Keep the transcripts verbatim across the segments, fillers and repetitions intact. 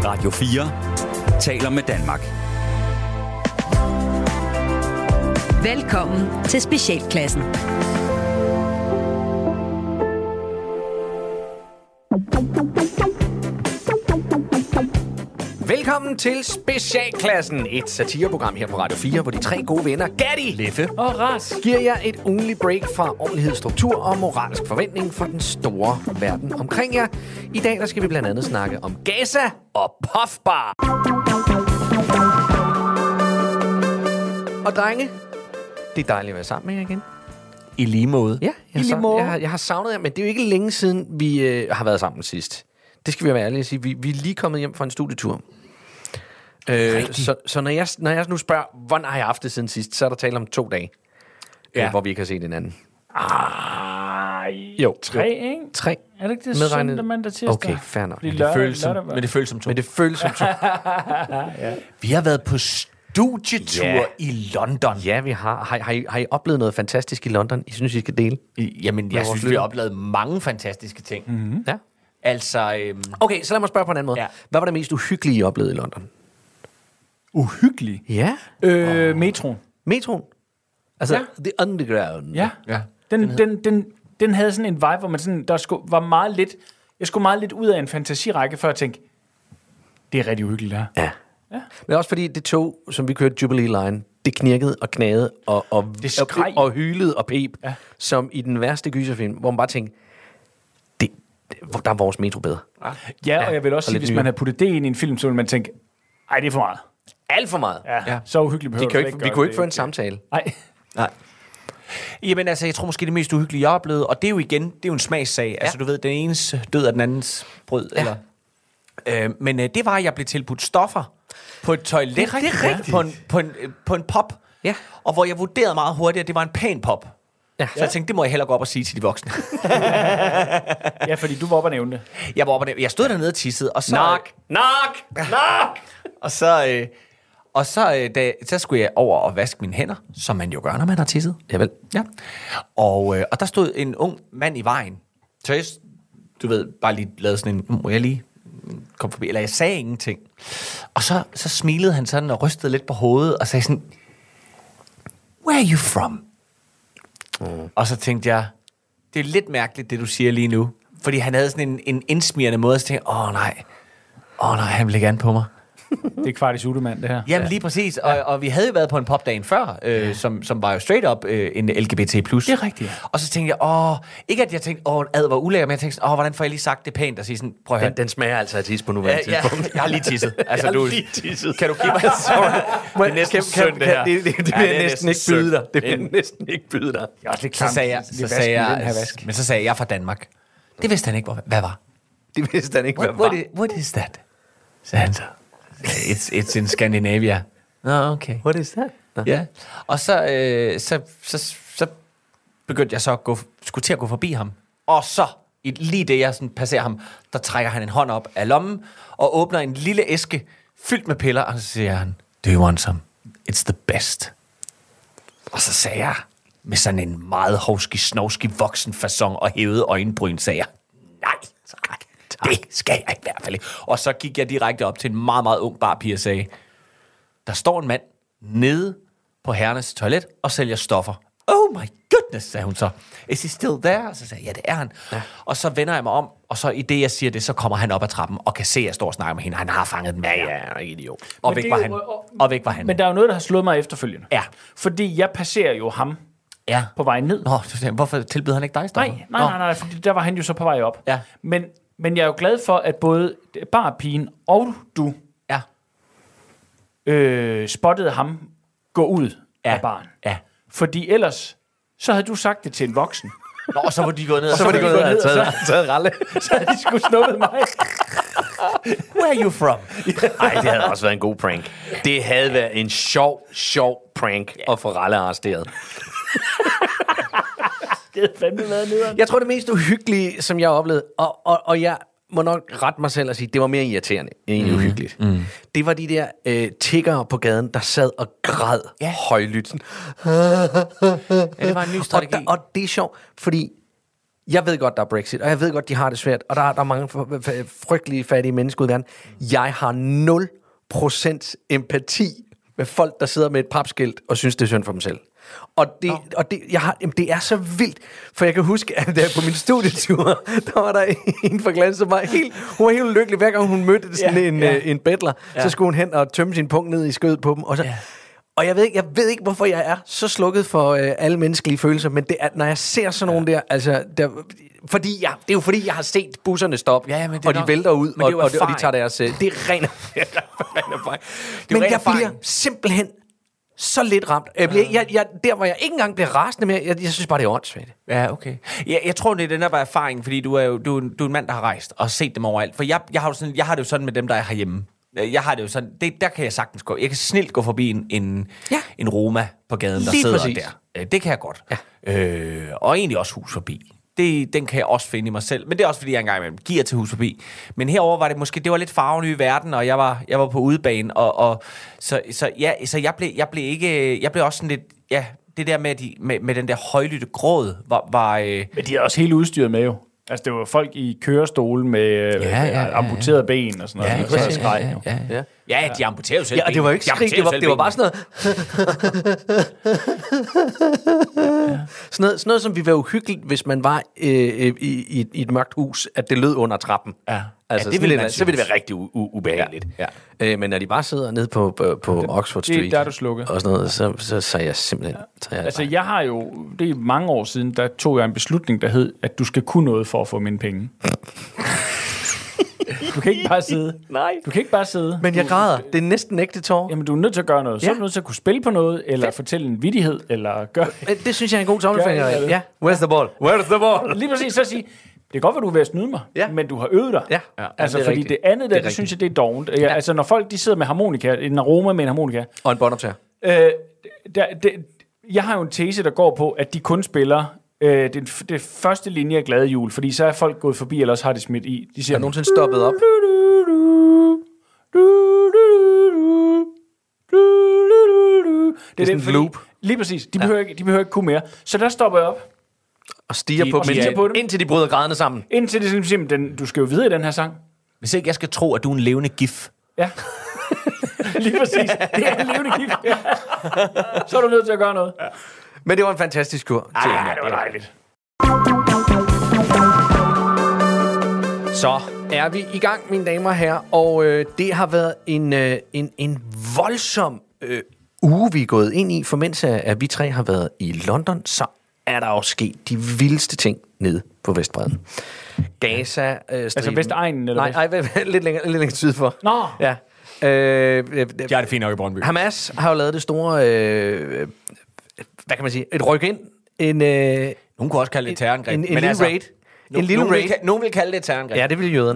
Radio fire taler med Danmark. Velkommen til Specialklassen. Velkommen til Specialklassen, et satireprogram her på Radio fire, hvor de tre gode venner, Gatti, Leffe og Ras, giver jer et ugenligt break fra ordentlighed, struktur og moralsk forventning for den store verden omkring jer. I dag der skal vi blandt andet snakke om Gaza og Puffbar. Og drenge, det er dejligt at være sammen med jer igen. i lige måde. Ja, jeg, I lige har, måde. jeg, har, jeg har savnet jer, men det er jo ikke længe siden, vi øh, har været sammen sidst. Det skal vi være ærlige at sige. Vi, vi er lige kommet hjem fra en studietur. Øh, så så når, jeg, når jeg nu spørger, hvordan har jeg haft det siden sidst, så er der tale om to dage, Ja. øh, hvor vi ikke har set hinanden. Ej, Jo, tre, jo. ikke? Tre. Er det ikke det Medregnet- søndag, mandag, tirsdag? Okay, fair nok. Fordi Men Det lørdag- føles som, lørdag var- men det føles som to. Men det føles som to. Vi har været på studietur Ja. i London. Ja, vi har. Har, har, I, har I oplevet noget fantastisk i London? I synes, I skal dele? Jamen, jeg vores synes, vi lytter. har oplevet mange fantastiske ting. Mm-hmm. Ja. Altså, øhm, Okay, så lad mig spørge på en anden måde. Ja. Hvad var det mest uhyggelige, I oplevede i London? Uhyggelig. Ja. Øh, metroen. Metroen. Altså, Ja. The Underground. Ja. ja. Den, den, den, den havde sådan en vibe, hvor man sådan, der skulle, var meget lidt, jeg skulle meget lidt ud af en fantasirække, før jeg tænkte, det er rigtig uhyggeligt her. Ja. Ja. Men også fordi det tog, som vi kørte Jubilee Line, det knirkede og knagede og, og, Det skreg. og, og hylede og pep, Ja. som i den værste gyserfilm, hvor man bare tænkte, det, det, der er vores metro bedre. Ja, og jeg vil også og sige, lidt hvis nyere. man havde puttet det ind i en film, så ville man tænke, ej, det er for meget. Alt for meget. Ja, ja. Så uhyggeligt behøver De kan jo du ikke, slet vi gøre kunne det. ikke føre en samtale. Nej. Nej. Jamen altså, jeg tror måske det mest uhyggelige, jeg har oplevet, og det er jo igen, det er jo en smagssag. Ja. Altså, du ved, den enes død er den andens brød. Ja. Eller, øh, men øh, det var, at jeg blev tilbudt stoffer på et toilet. Det er rigtigt. Det er rigtigt. På en, på en, øh, på en pop. Ja. Og hvor jeg vurderede meget hurtigt, at det var en pæn pop. Ja. Så jeg tænkte, det må jeg hellere gå op og sige til de voksne. Ja, fordi du var oppe og nævne det. jeg, var oppe, og- jeg stod dernede og tissede, og så... Nok, nok, nok. Og så, øh, og så, øh, da, så skulle jeg over og vaske mine hænder, som man jo gør, når man har tisset. Javel. Ja. Og, øh, og der stod en ung mand i vejen. Så jeg, du ved, bare lige lavede sådan en, må jeg lige komme forbi? Eller jeg sagde ingenting. Og så, så smilede han sådan og rystede lidt på hovedet og sagde sådan, where are you from? Mm. Og så tænkte jeg, det er lidt mærkeligt, det du siger lige nu. Fordi han havde sådan en, en indsmirrende måde, så tænkte jeg, åh nej, åh nej, han ville gerne på mig. Det er kvart i sutemand, det her. Jamen lige præcis, og, og vi havde jo været på en popdagen før, øh, ja. som, som var jo straight up øh, en L G B T plus. Det er rigtigt, ja. Og så tænkte jeg, åh, ikke at jeg tænkte, åh, ad var ulækker, men jeg tænkte, åh, hvordan får jeg lige sagt det pænt, og sige sådan, prøv at høre. Den, den smager altså af tis på Ja, nuværende ja, tidspunkt. jeg har lige tisset. Altså, Jeg har du, lige tisset. Kan du give mig sorry. Det er næsten synd, det her. Det, det, det, det Ja, vil det jeg er næsten ikke synd. byde dig. Det vil jeg Det- næsten ikke byde dig. Det er også lidt Så klamt. sagde jeg, Vi så vasker sagde i den her jeg, vask. men så sagde jeg, jeg er fra Danmark. Det vidste han ikke, hvad, hvad var. Det vidste han ikke, hvad What, var. what, is, what is that? Sagde han så. It's, it's in Scandinavia. Nå, okay. What is that? Nå. Ja, og så, øh, så, så, så begyndte jeg så at gå, skulle til at gå forbi ham. Og så, i, lige det jeg sådan passerer ham, der trækker han en hånd op af lommen, og åbner en lille æske fyldt med piller, og så siger han, do you want some? It's the best. Og så sagde jeg, med sådan en meget hovski, snovski voksen façon og hævede øjenbryn, sagde jeg, nej, tak, det skal jeg i hvert fald ikke. Og så gik jeg direkte op til en meget, meget ung barpige og sagde, der står en mand nede på herrenes toilet og sælger stoffer. Oh my goodness, sagde hun så. Is he still there? Og så sagde jeg, ja, det er han. Ja. Og så vender jeg mig om, og så i det, jeg siger det, så kommer han op ad trappen og kan se, at jeg står og snakker med hende. Han har fanget den. Ja, ja, ikke idiot. Og Men væk det var er han. jo- og- Og væk var han. Men der er jo noget, der har slået mig efterfølgende. Ja. Fordi jeg passerer jo ham ja. på vej ned. Nå, så sagde jeg, hvorfor tilbyder han ikke dig stoffer? Nej, nej, nej, nej, fordi der var han jo så på vej op. Ja. Men, men jeg er jo glad for, at både barpigen og du Ja. øh, spottede ham gå ud Ja. af baren. Ja. Fordi ellers, så havde du sagt det til en voksen. Nå, og så var de gået ned. Og Så var det gået ned og og taget, taget ralle. Så havde de sgu snuppet mig. Where are you from? Ej, det havde også været en god prank. Det havde været en sjov, sjov prank at få Ralle arresteret. Det havde fandme været nederen. Jeg tror, det mest uhyggelige, som jeg har oplevet, og, og, og jeg må nok rette mig selv og sige, det var mere irriterende end mm. uhyggeligt. Mm. Det var de der øh, tiggere på gaden, der sad og græd Ja. højlydt. Ja, det var en ny Og, strategi. der, og det er sjovt, fordi Jeg ved godt, der er Brexit, og jeg ved godt, de har det svært, og der er, der er mange frygtelige, fattige mennesker ude i verden. Jeg har nul procent empati med folk, der sidder med et papskilt og synes, det er synd for dem selv. Og det, no. og det, jeg har, jamen, det er så vildt, for jeg kan huske, at der på min studietur, der var der en fra Glans, som var helt, hun var helt lykkelig, hver gang hun mødte sådan ja, en, ja. en bedler, ja. så skulle hun hen og tømme sin punkt ned i skødet på dem, og så... Ja. Og jeg ved, ikke, jeg ved ikke, hvorfor jeg er så slukket for øh, alle menneskelige følelser, men det er, når jeg ser sådan nogle ja. der, altså, der, fordi jeg, det er jo fordi, jeg har set busserne stoppe, ja, ja, og de nok, vælter ud, og, og, og, og de tager deres... Det er ren erfaring. Men jeg erfaring. bliver simpelthen så lidt ramt. Jeg bliver, jeg, jeg, der, hvor jeg ikke engang bliver rasende mere, jeg, jeg synes bare, det er åndssvagt. Ja, okay. Jeg, jeg tror, det er den der bare erfaring, fordi du er jo du, du er en mand, der har rejst og set dem overalt. For jeg, jeg, har, jo sådan, jeg har det jo sådan med dem, der er herhjemme. Jeg har det jo sådan, det, der kan jeg sagtens gå. Jeg kan snilt gå forbi en, en, ja. en Roma på gaden, der Lige sidder præcis. der. Det kan jeg godt. Ja. Øh, og egentlig også Hus Forbi. Det, den kan jeg også finde i mig selv. Men det er også, fordi jeg engang imellem giver til Hus Forbi. Men herover var det måske, det var lidt farven i verden, og jeg var, jeg var på udebane. Og, og, så, så, ja, så jeg blev, jeg blev ikke, jeg blev også sådan lidt, ja, det der med, de, med, med den der højlytte gråd, var... var øh, Men de er også helt udstyret med jo. Altså, det var folk i kørestole med ja, ja, ja, amputerede ja. ben og sådan noget. Ja, og så ja, skreg, ja, ja, ja. ja, de amputerede jo selv ja, og det var jo ikke skrig, det var, det var bare sådan noget... ja. sådan noget... Sådan noget, som vi var uhyggeligt, hvis man var øh, i, i, i et mørkt hus, at det lød under trappen. Ja. Altså, ja, det ville lidt, så ville det være rigtig u- u- ubehageligt. Ja. Ja. Øh, men når de bare sidder nede på, på, på det, Oxford Street... Det, der er du slukket. Og sådan noget, så, så, så er jeg simpelthen... Så jeg altså, bare. jeg har jo... Det er mange år siden, der tog jeg en beslutning, der hed, at du skal kunne noget for at få mine penge. Du kan ikke bare sidde. Nej. Du kan ikke bare sidde. Men jeg græder. Det er næsten ægte tår. Jamen, du er nødt til at gøre noget. Så ja. er du nødt til at kunne spille på noget, eller Fedt. fortælle en vittighed, eller gøre... Det synes jeg er en god tommelfinger. Ja. Where's the ball? Where's the ball? Lige præcis, så sige... Det kan godt være, du er ved at snyde mig, ja. men du har øvet dig. Ja. Ja, altså, det fordi rigtigt. det andet der, det, det synes jeg, det er dovent. Ja. Altså, når folk de sidder med harmonika, en aroma med en harmonika... Og en båndoptager. Øh, der, det, jeg har jo en tese, der går på, at de kun spiller øh, det, det første linje af Glade Jul, fordi så er folk gået forbi, eller også har det smidt i. De siger, er nogensinde stoppet op? Det er sådan en loop. Lige præcis. De behøver, ja. ikke, de behøver ikke kunne mere. Så der stopper jeg op. Og stiger på, de, på dem, indtil de bryder grædende sammen. Indtil det sådan, simpelthen, du skal jo videre i den her sang. Hvis ikke jeg skal tro, at du er en levende gif. Ja. Lige præcis. Det er en levende gif. Ja. Så er du nødt til at gøre noget. Ja. Men det var en fantastisk kur. Ja, det var dejligt. Så er vi i gang, mine damer og herrer. Og øh, det har været en, øh, en, en voldsom øh, uge, vi er gået ind i. For mens at vi tre har været i London, så er der også sket de vildeste ting nede på Vestbredden. Gaza... Øh, altså Vestegnen? Eller nej, nej, lidt længere, lidt længere syd for. Nå! Ja. Øh, øh, jeg er det fint nok i Brøndby. Hamas har jo lavet det store... Øh, hvad kan man sige? Et ryk ind. En, øh, nogen kunne også kalde det et terrorangreb. En, en, en lille altså, raid. No, en lille nogen, raid. Vil, nogen vil kalde det et terrorangreb. Ja, det vil jøderne.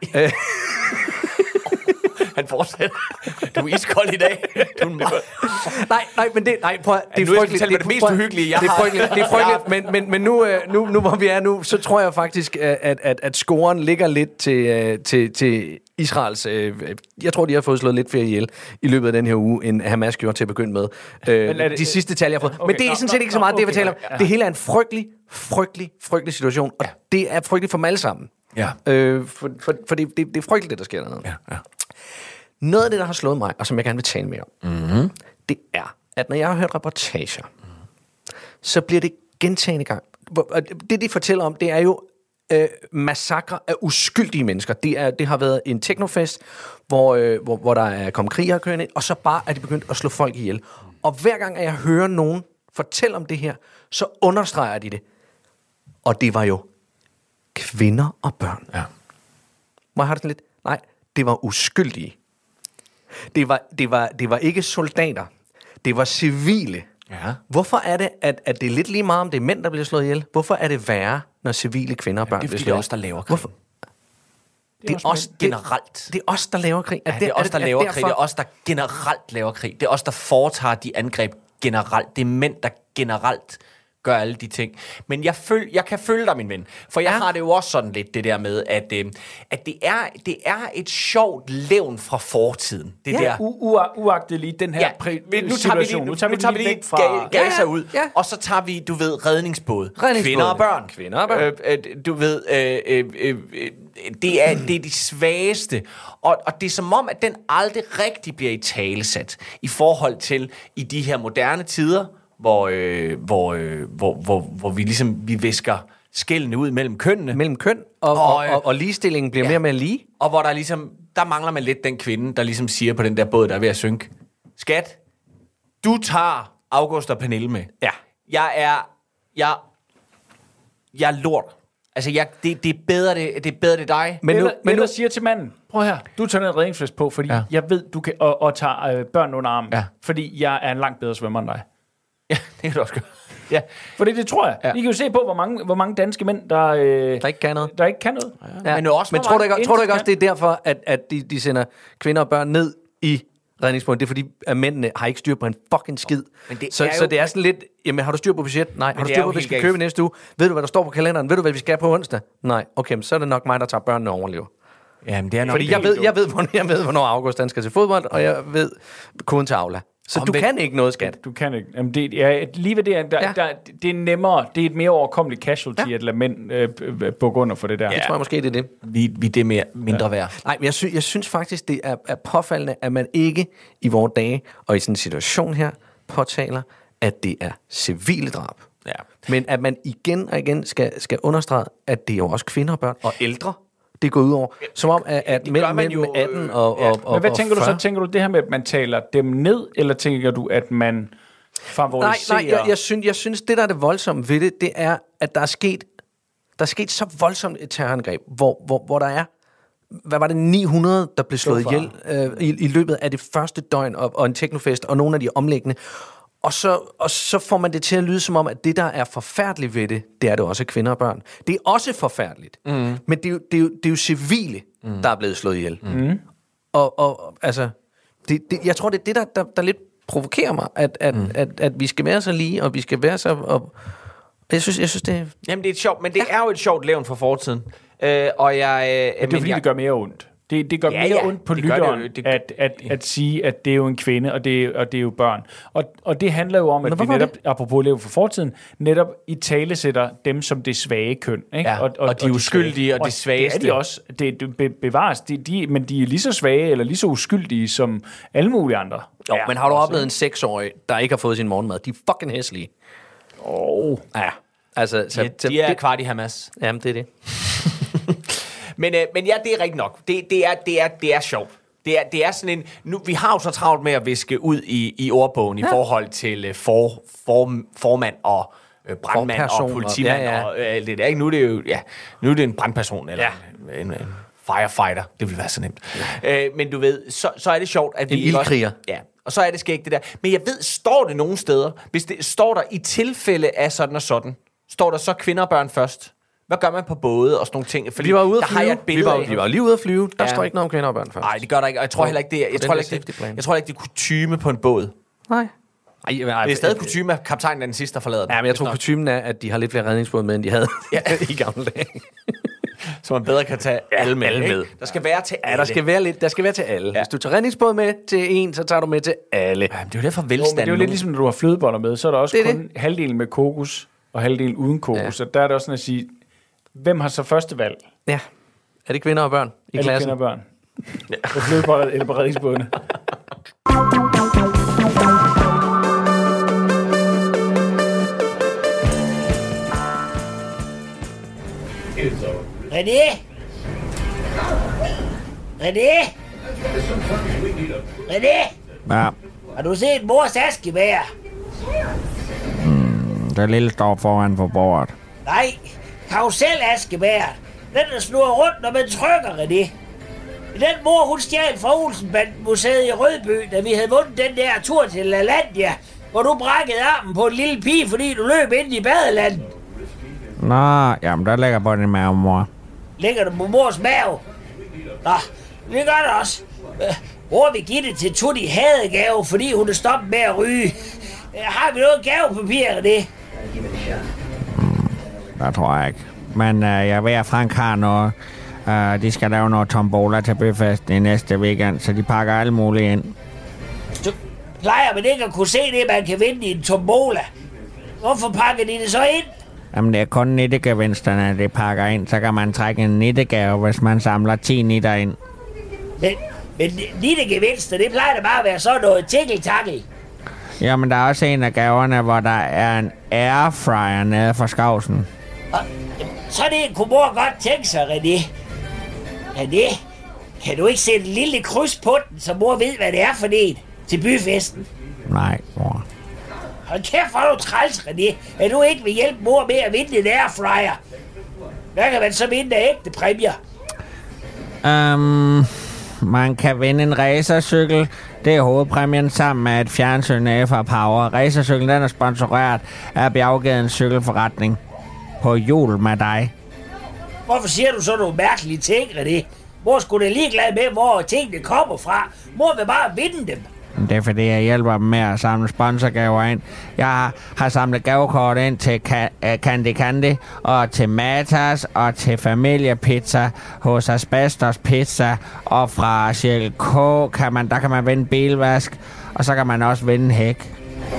Han fortsætter. Du er iskold i dag. Du er nej, nej, men det, nej, prøv, det er frygteligt. Det er det mest uhyggelige, jeg det er frygteligt, det er frygteligt, men, men, men nu, nu, nu, hvor vi er nu, så tror jeg faktisk, at, at, at scoren ligger lidt til, til, til Israels... Jeg tror, de har fået slået lidt flere ihjel i løbet af den her uge, end Hamas gjorde til at begynde med. Det, de sidste tal, jeg har fået. Okay, men det er sådan set ikke så meget, okay, det jeg fortæller om. Det hele er en frygtelig, frygtelig, frygtelig situation, og det er frygteligt for dem alle sammen. Ja. Øh, for for, for det, det, det er frygteligt, det der sker dernede. Ja, ja. Noget af det, der har slået mig, og som jeg gerne vil tale mere om, mm-hmm. det er, at når jeg har hørt reportager, så bliver det gentagne gang. Det, de fortæller om, det er jo øh, massakre af uskyldige mennesker. Det, er, det har været en technofest, hvor, øh, hvor, hvor der er kommet kriger kørende ind, og så bare er de begyndt at slå folk ihjel. Og hver gang, at jeg hører nogen fortælle om det her, så understreger de det. Og det var jo kvinder og børn. Ja. Må jeg have det sådan lidt? Nej, det var uskyldige. Det var, det var, det var ikke soldater. Det var civile. Ja. Hvorfor er det, at, at det er lidt lige meget, om det er mænd, der bliver slået ihjel? Hvorfor er det værre, når civile kvinder og børn bliver slået ihjel? Det er os, der laver krig. Hvorfor? Det er, det er os generelt. Det, det er os, der laver krig. Ja, det er os, der laver krig. Det er os, der generelt laver krig. Det er os, der foretager de angreb generelt. Det er mænd, der generelt gør alle de ting. Men jeg, føl, jeg kan følge dig, min ven. For jeg ja. har det jo også sådan lidt, det der med, at, øh, at det, er, det er et sjovt levn fra fortiden. Det ja, der. U- u- uagtet lige den her Ja, præ- nu tager vi lige, nu tager vi, nu tager vi lige fra Gaza ja, ja, ud, ja. og så tager vi, du ved, redningsbåd. redningsbåd. Kvinder og børn. Kvinder og børn. Øh, øh, du ved, øh, øh, øh, det, er, det er de svageste. Og, og det er som om, at den aldrig rigtig bliver italesat i forhold til i de her moderne tider, hvor, øh, hvor, øh, hvor, hvor, hvor vi ligesom vi visker skældene ud mellem kønnene. Mellem køn, og, og, og, og, og ligestillingen bliver ja. mere og mere lige. Og hvor der ligesom, der mangler man lidt den kvinde, der ligesom siger på den der båd, der er ved at synke. Skat, du tager August og Pernille med. Ja. Jeg er, jeg, jeg er lort. Altså, jeg, det, det, er bedre, det, det er bedre, det er dig. Men nu, eller, men eller nu siger til manden, prøv her, du tager en redningsvest på, fordi ja. jeg ved, du kan, og, og tager øh, børn under armen, ja. fordi jeg er en langt bedre svømmer end dig. Ja, det kan du også gøre. Ja. Fordi det tror jeg. Ja. I kan jo se på, hvor mange, hvor mange danske mænd, der, øh, der ikke kan noget. Der ikke kan noget. Ja. Men, også, men tror du ikke, tror du ikke også, det er derfor, at, at de, de sender kvinder og børn ned i redningsbåden? Det er fordi, at mændene har ikke styr på en fucking skid. Det så, jo... så det er sådan lidt, jamen har du styr på budget? Nej. Har du styr på, hvad vi skal købe næste uge? Ved du, hvad der står på kalenderen? Ved du, hvad vi skal på onsdag? Nej. Okay, men så er det nok mig, der tager børnene og overlever. Jamen, det er nok fordi jeg ved, jeg, ved, hvornår, jeg ved, hvornår August han skal til fodbold, og jeg ved koden til Aula. Så Om du kan ikke noget, skat. Du kan ikke. Jamen det, ja, lige ved det, der, ja. der, det er nemmere, det er et mere overkommeligt casualty, ja. at lade mænd øh, bukke under for det der. Ja. Jeg tror jeg måske, det er det. Vi, vi det er mere, mindre ja. værd. Nej, men jeg, sy- jeg synes faktisk, det er, er påfaldende, at man ikke i vores dage, og i sådan en situation her, påtaler, at det er civile drab. Ja. Men at man igen og igen skal, skal understrege, at det er jo også kvinder og børn og ældre, det går ud over. Som om, at, at mellem, mellem atten og, ja. og, og Men hvad og tænker fyrre? du så? Tænker du det her med, at man taler dem ned, eller tænker du, at man favoriserer? Nej, nej, jeg, jeg, synes, jeg synes, det der er det voldsomme ved det, det er, at der er sket, der er sket så voldsomt et terrorangreb, hvor, hvor, hvor der er, hvad var det, ni hundrede, der blev slået ihjel øh, i, i løbet af det første døgn, og, og en teknofest, og nogle af de omliggende. Og så, og så får man det til at lyde som om, at det, der er forfærdeligt ved det, det er det også kvinder og børn. Det er også forfærdeligt. Mm. Men det er, jo, det, er jo, det er jo civile, mm. der er blevet slået ihjel. Mm. Og, og altså, det, det, jeg tror, det er det, der, der, der lidt provokerer mig, at, at, mm. at, at, at vi skal være så lige, og vi skal være så... Og, jeg synes, jeg synes, det er... Jamen, det er et sjovt, men det ja. er jo et sjovt levn fra fortiden. Øh, og jeg... Øh, det er men fordi, jeg, det gør mere ondt. Det, det gør ja, mere ja, ondt på det lytteren, det, det, at, at, at sige, at det er jo en kvinde, og det, og det er jo børn. Og, og det handler jo om, at vi netop, det? apropos leve for fortiden, netop i tale sætter dem som det svage køn. Ikke? Ja, og, og, og de uskyldige og, og de svageste. Det er de også. Det, det be, bevares. De, de, men de er lige så svage, eller lige så uskyldige som alle mulige andre. Jo, ja, men har du oplevet en seksårig, der ikke har fået sin morgenmad? De er fucking hæslige. Åh. Oh. Ja. Altså, så, de, de er det, kvart i Hamas. Jamen, det er det. Men, øh, men ja, det er rigtigt nok. Det, det, er, det, er, det er sjovt. Det er, det er sådan en... Nu, vi har jo så travlt med at viske ud i, i ordbogen ja. i forhold til uh, for, for, formand og øh, brandmand og politimand. Og, ja, ja. og øh, det er ikke. Nu er det jo ja, nu er det en brandperson eller ja. en, en firefighter. Det vil være så nemt. Ja. Øh, men du ved, så, så er det sjovt, at en vi... En ildkriger. Ja, og så er det skægt det der. Men jeg ved, står det nogle steder, hvis det står der i tilfælde af sådan og sådan, står der så kvinder og børn først? Hvad gør man på både og sådan nogle ting? Fordi vi var ude at flyve. Vi var, vi var lige ude at flyve. Der ja. står ikke noget om kvinder og børn først. Nej, det gør der ikke. Og jeg tror heller ikke, det er, jeg, tror ikke, det, jeg tror ikke, det er kutyme på en båd. Nej. Ej, det er stadig kutyme, at kaptajnen er den sidste, der forlader den. Ja, men jeg tror, kutymen er, at de har lidt flere redningsbåde med, end de havde ja. i gamle dage. Så man bedre kan tage ja, alle med. Alle med. Der skal være til alle. Ja, der skal være, lidt, der skal være til alle. Ja. Hvis du tager redningsbåd med til en, så tager du med til alle. Ja, det er jo derfor velstand. Jo, det er jo lidt ligesom, når du har flødeboller med, så er der også det kun det. halvdelen med kokos, og halvdelen uden kokos. Ja. Så der er det også sådan at sige, hvem har så første valg? Ja. Er det kvinder og børn i er klassen? Er det kvinder og børn? Ja. På flødeboller eller på redningsbådene? René? René? René? Ja. Har du set mors askebær? Mm, det lille står foran på bordet. Nej, karusel askebær. Den der snurrer rundt, når man trykker, René. Den mor, hun stjal fra Olsenband-museet i Rødby, da vi havde vundet den der tur til LaLandia, hvor du brækkede armen på en lille pige, fordi du løb ind i badelandet. Nå, jamen der ligger på din mave, mor. Ligger du på mors mave? Nå, det gør det også. Mor vil give det til Tutti hadegave, fordi hun er stoppet med at ryge. Har vi noget gavepapir af det? der tror jeg ikke. Men uh, jeg ved, at Frank har noget. Uh, de skal lave noget tombola til byfesten i næste weekend, så de pakker alle mulige ind. Du plejer man ikke at kunne se det, man kan vinde i en tombola. Hvorfor pakker de det så ind? Jamen, det er kun nittegevinsterne, de pakker ind. Så kan man trække en nittegave, hvis man samler ti nitter ind. Men, men nittegevinster, det plejer da bare at være sådan noget tikkel-takkel. Jamen, der er også en af gaverne, hvor der er en airfryer nede for Skavsen. Og, så det kunne mor godt tænke sig, René. René, kan du ikke sætte et lille kryds på den, så mor ved, hvad det er for en til byfesten? Nej, mor. Hold kæft, hvor er du træls, René. At du ikke vil hjælpe mor med at vinde en airfryer. Hvad kan man så vinde af ægte præmier? Um, man kan vinde en racercykel. Det er hovedpræmien sammen med et fjernsyn af fra Power. Racercyklen den er sponsoreret af Bjerggadens cykelforretning. På jul med dig. Hvorfor siger du så nogle mærkelige ting, René? Mor skulle da ligeglad med, hvor tingene kommer fra. Mor vil bare vinde dem. Det er fordi, jeg hjælper dem med at samle sponsorgaver ind. Jeg har, har samlet gavekort ind til Ka- uh, Candy Candy, og til Matas, og til Familiepizza, hos Asbestos Pizza, og fra Circle K, kan man, der kan man vinde bilvask, og så kan man også vinde en hæk.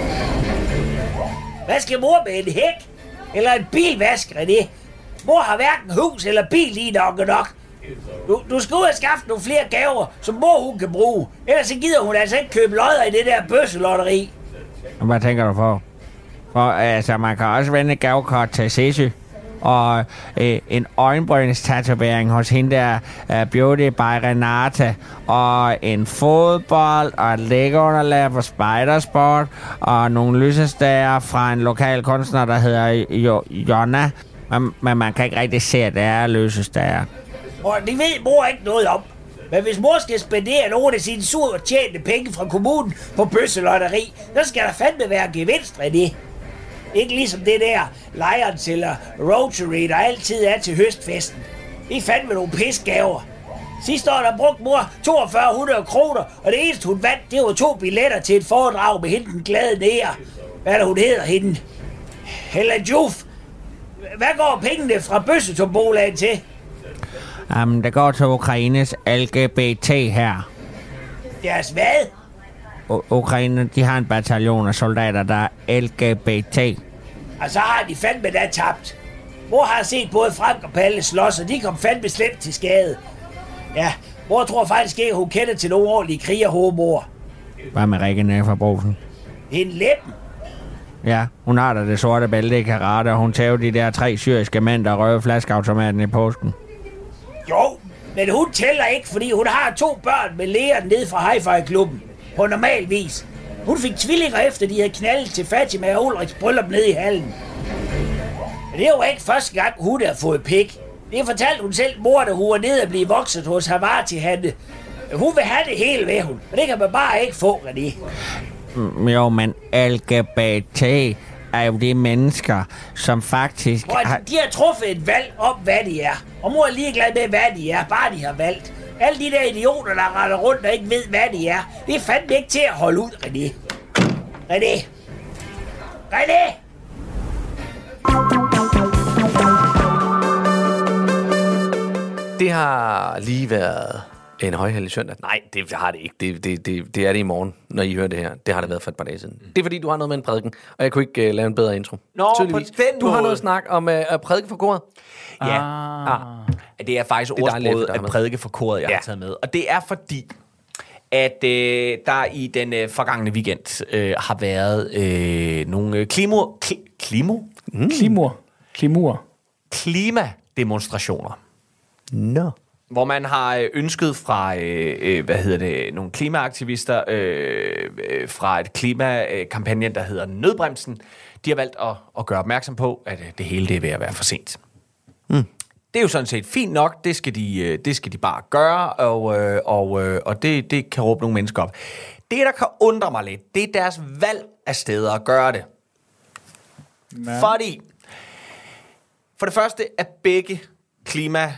Hvad skal mor med en hæk? Eller en bilvask, René? Mor har hverken hus eller bil lige nok og nok. Du, du skal ud og skaffe nogle flere gaver, som mor hun kan bruge. Ellers så gider hun altså ikke købe lodder i det der bøsselotteri. Hvad tænker du på? For altså, man kan også vinde et gavekort til Sissy. Og øh, en øjenbrynstatovering hos hende der, uh, Beauty by Renate. Og en fodbold, og et læggeunderlag for Spidersport. Og nogle lysestager fra en lokal kunstner, der hedder jo- Jonna. Men, men man kan ikke rigtig se, at det er lysestager. Og det ved mor ikke noget om. Men hvis mor skal spendere nogle af sine surt tjente penge fra kommunen på bøsselotteri, så skal der fandme være gevinst, René. Ikke ligesom det der Lions eller Rotary, der altid er til høstfesten. Det er fandme nogle pisgaver. Sidste år der brugte mor toogfyrre hundrede kroner, og det eneste hun vandt, det var to billetter til et foredrag med hende den glade nære. Hvad der hun hedder hende? Hella Juf. Hvad går pengene fra bøssetombolaen til? Um, det går til Ukraines L G B T her. Deres hvad? U- Ukraine, de har en bataljon af soldater, der er L G B T. Og så har de fandme da tabt. Mor har set både Frank og Palle slås, og de kom fandme slemt til skade. Ja, mor tror faktisk ikke, hun kender til nogle ordentlige krigerhomoer. Hvad med Rikke nede fra Brosen? Hende Leppen. Ja, hun har da det sorte bælte i karate, og hun tæver de der tre syriske mænd, der røver flaskeautomaten i påsken. Jo, men hun tæller ikke, fordi hun har to børn med lægeren ned fra Hi-Fi-klubben. På normal vis. Hun fik tvillinger efter, de havde knaldet til Fatima og Ulriks bryllup nede i hallen. Men det var ikke første gang, hun havde fået pik. Det fortalte hun selv mor, da hun var nede og blive vokset hos Havarti-Hande. Hun vil have det hele ved hun, og det kan man bare ikke få, René. Mm, jo, men L G B T er jo de mennesker, som faktisk Mor, har... de har truffet et valg om, hvad de er. Og mor er ligeglad med, hvad de er, bare de har valgt. Alle de der idioter, der render rundt og ikke ved, hvad de er, det er fandme ikke til at holde ud, René. René! René! Det har lige været en højhellig søndag. Nej, det har det ikke. Det, det, det, det er det i morgen, når I hører det her. Det har det været for et par dage siden. Mm. Det er fordi, du har noget med en prædiken, og jeg kunne ikke uh, lave en bedre intro. Nå, tydeligvis. på den Du har måde. noget snak om uh, at prædike for koret. Ja, Ah. ah. det er faktisk Det er dejligt, ordsproget at du har at prædike for koret, jeg Ja. har taget med. Og det er fordi, at øh, der i den øh, forgangne weekend øh, har været øh, nogle øh, klimo, kli, klimo? Mm. Klimur. Klimur. klimademonstrationer. Nå. No. Hvor man har øh, ønsket fra, øh, øh, hvad hedder det, nogle klimaaktivister øh, øh, fra et klimakampagne, der hedder Nødbremsen. De har valgt at, at gøre opmærksom på, at øh, det hele det er ved at være for sent. Mm. Det er jo sådan set fint nok, det skal de, øh, det skal de bare gøre, og, øh, og, øh, og det, det kan råbe nogle mennesker op. Det, der kan undre mig lidt, det er deres valg af steder at gøre det. Ja. Fordi, for det første er begge klima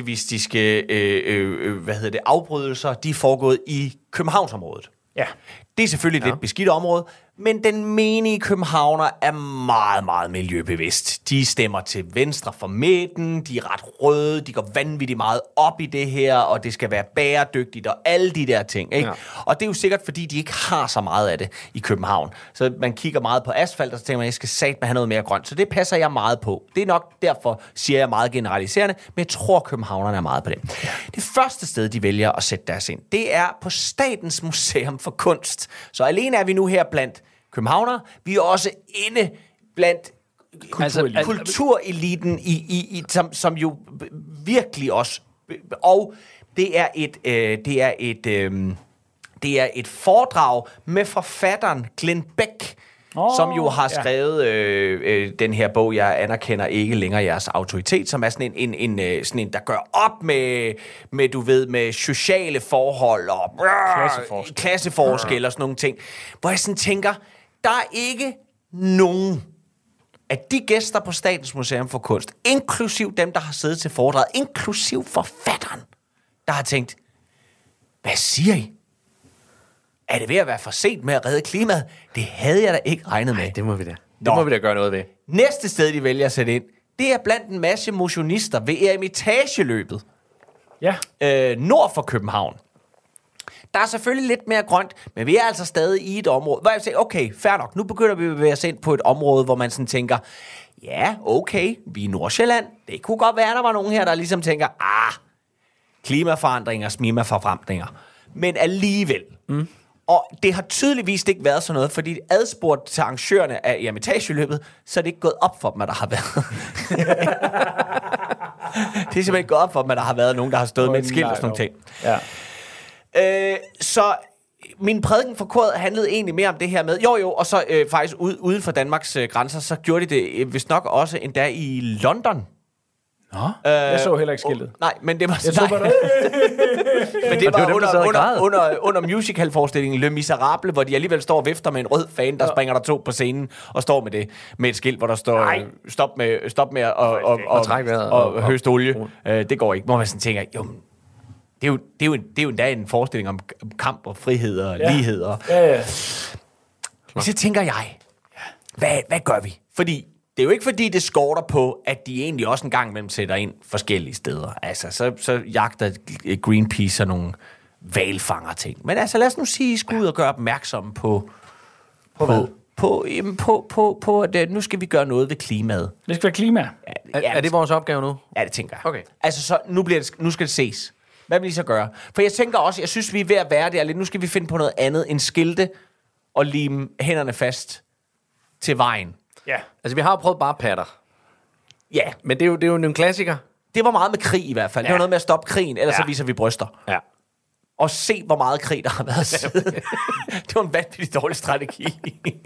aktivistiske øh, øh, hvad hedder det, afbrydelser, de er foregået i Københavnsområdet. Ja. Det er selvfølgelig et ja. lidt beskidt område, men den menige københavner er meget, meget miljøbevidst. De stemmer til venstre for midten, de er ret røde, de går vanvittigt meget op i det her, og det skal være bæredygtigt og alle de der ting. Ikke? Ja. Og det er jo sikkert, fordi de ikke har så meget af det i København. Så man kigger meget på asfalt, og så tænker man, at jeg skal satme have noget mere grønt. Så det passer jeg meget på. Det er nok derfor, siger jeg meget generaliserende, men jeg tror, københavnerne er meget på det. Det første sted, de vælger at sætte deres ind, det er på Statens Museum for Kunst. Så alene er vi nu her blandt københavnere. Vi er også inde blandt kultureliten, altså, kultureliten i, i, i, som, som jo virkelig også... Og det er et... Øh, det er et øh, det er et foredrag med forfatteren Glenn Beck, oh, som jo har skrevet øh, øh, den her bog, jeg anerkender ikke længere jeres autoritet, som er sådan en, en, en, sådan en der gør op med, med, du ved, med sociale forhold og klasseforskel, klasseforskel og sådan nogle ting. Hvor jeg sådan tænker, der er ikke nogen af de gæster på Statens Museum for Kunst, inklusiv dem, der har siddet til foredraget, inklusiv forfatteren, der har tænkt, hvad siger I? Er det ved at være for sent med at redde klimaet? Det havde jeg da ikke regnet med. Ej, det må vi da. Det Nå. må vi da gøre noget ved. Næste sted, de vælger at sætte ind, det er blandt en masse motionister ved Eremitageløbet. Ja. Øh, nord for København. Der er selvfølgelig lidt mere grønt, men vi er altså stadig i et område, hvor jeg siger, okay, fair nok, nu begynder vi at bevæge os ind på et område, hvor man sådan tænker, ja, okay, vi er i Nordsjælland. Det kunne godt være, der var nogen her, der ligesom tænker, ah, klimaforandringer, smimaforandringer. Men alligevel... Mm. Og det har tydeligvis ikke været sådan noget, fordi adspurgt til arrangørerne af Eremitageløbet, så er det ikke gået op for dem, at der har været. Det er simpelthen ikke gået op for dem, at der har været nogen, der har stået oh, med et skilt og sådan nogle ting. Ja. Øh, så min prædiken for koret handlede egentlig mere om det her med, jo jo, og så øh, faktisk ud, uden for Danmarks øh, grænser, så gjorde de det øh, vist nok også endda i London. Nå, øh, jeg så heller ikke skiltet. Oh, nej, men det var... Jeg så bare Men det var, det var under, dem, under, under, under musicalforestillingen Le Miserable, hvor de alligevel står og vifter med en rød fan, der ja. springer der to på scenen, og står med det med et skilt, hvor der står, nej. stop med, stop med at og, og, og, og, og, og høste olie. Uh, det går ikke. Hvor man sådan tænker, jo, det er jo, det er jo, en, det er jo endda en forestilling om kamp og frihed og ja. lighed. Og, ja, ja. Så tænker jeg, hvad, hvad gør vi? Fordi det er jo ikke fordi, det skorter på, at de egentlig også en gang imellem sætter ind forskellige steder. Altså, så, så jagter Greenpeace og nogle hvalfanger-ting. Men altså, lad os nu sige, at I skal ud og gøre opmærksomme på, på, på, på, jamen, på, på, på at nu skal vi gøre noget ved klimaet. Det skal være klima. Ja, er, er det vores opgave nu? Ja, det tænker jeg. Okay. Altså, så nu, bliver det, nu skal det ses. Hvad vil I så gøre? For jeg tænker også, jeg synes, vi er ved at være der lidt. Nu skal vi finde på noget andet end skilte og lime hænderne fast til vejen. Ja. Altså, vi har jo prøvet bare patter. Ja. Men det er jo, det er jo en klassiker. Det var meget med krig i hvert fald. Ja. Det var noget med at stoppe krigen, ellers ja. så viser vi bryster. Ja. Og se, hvor meget krig der har været siden. Det var en vanvittig dårlig strategi.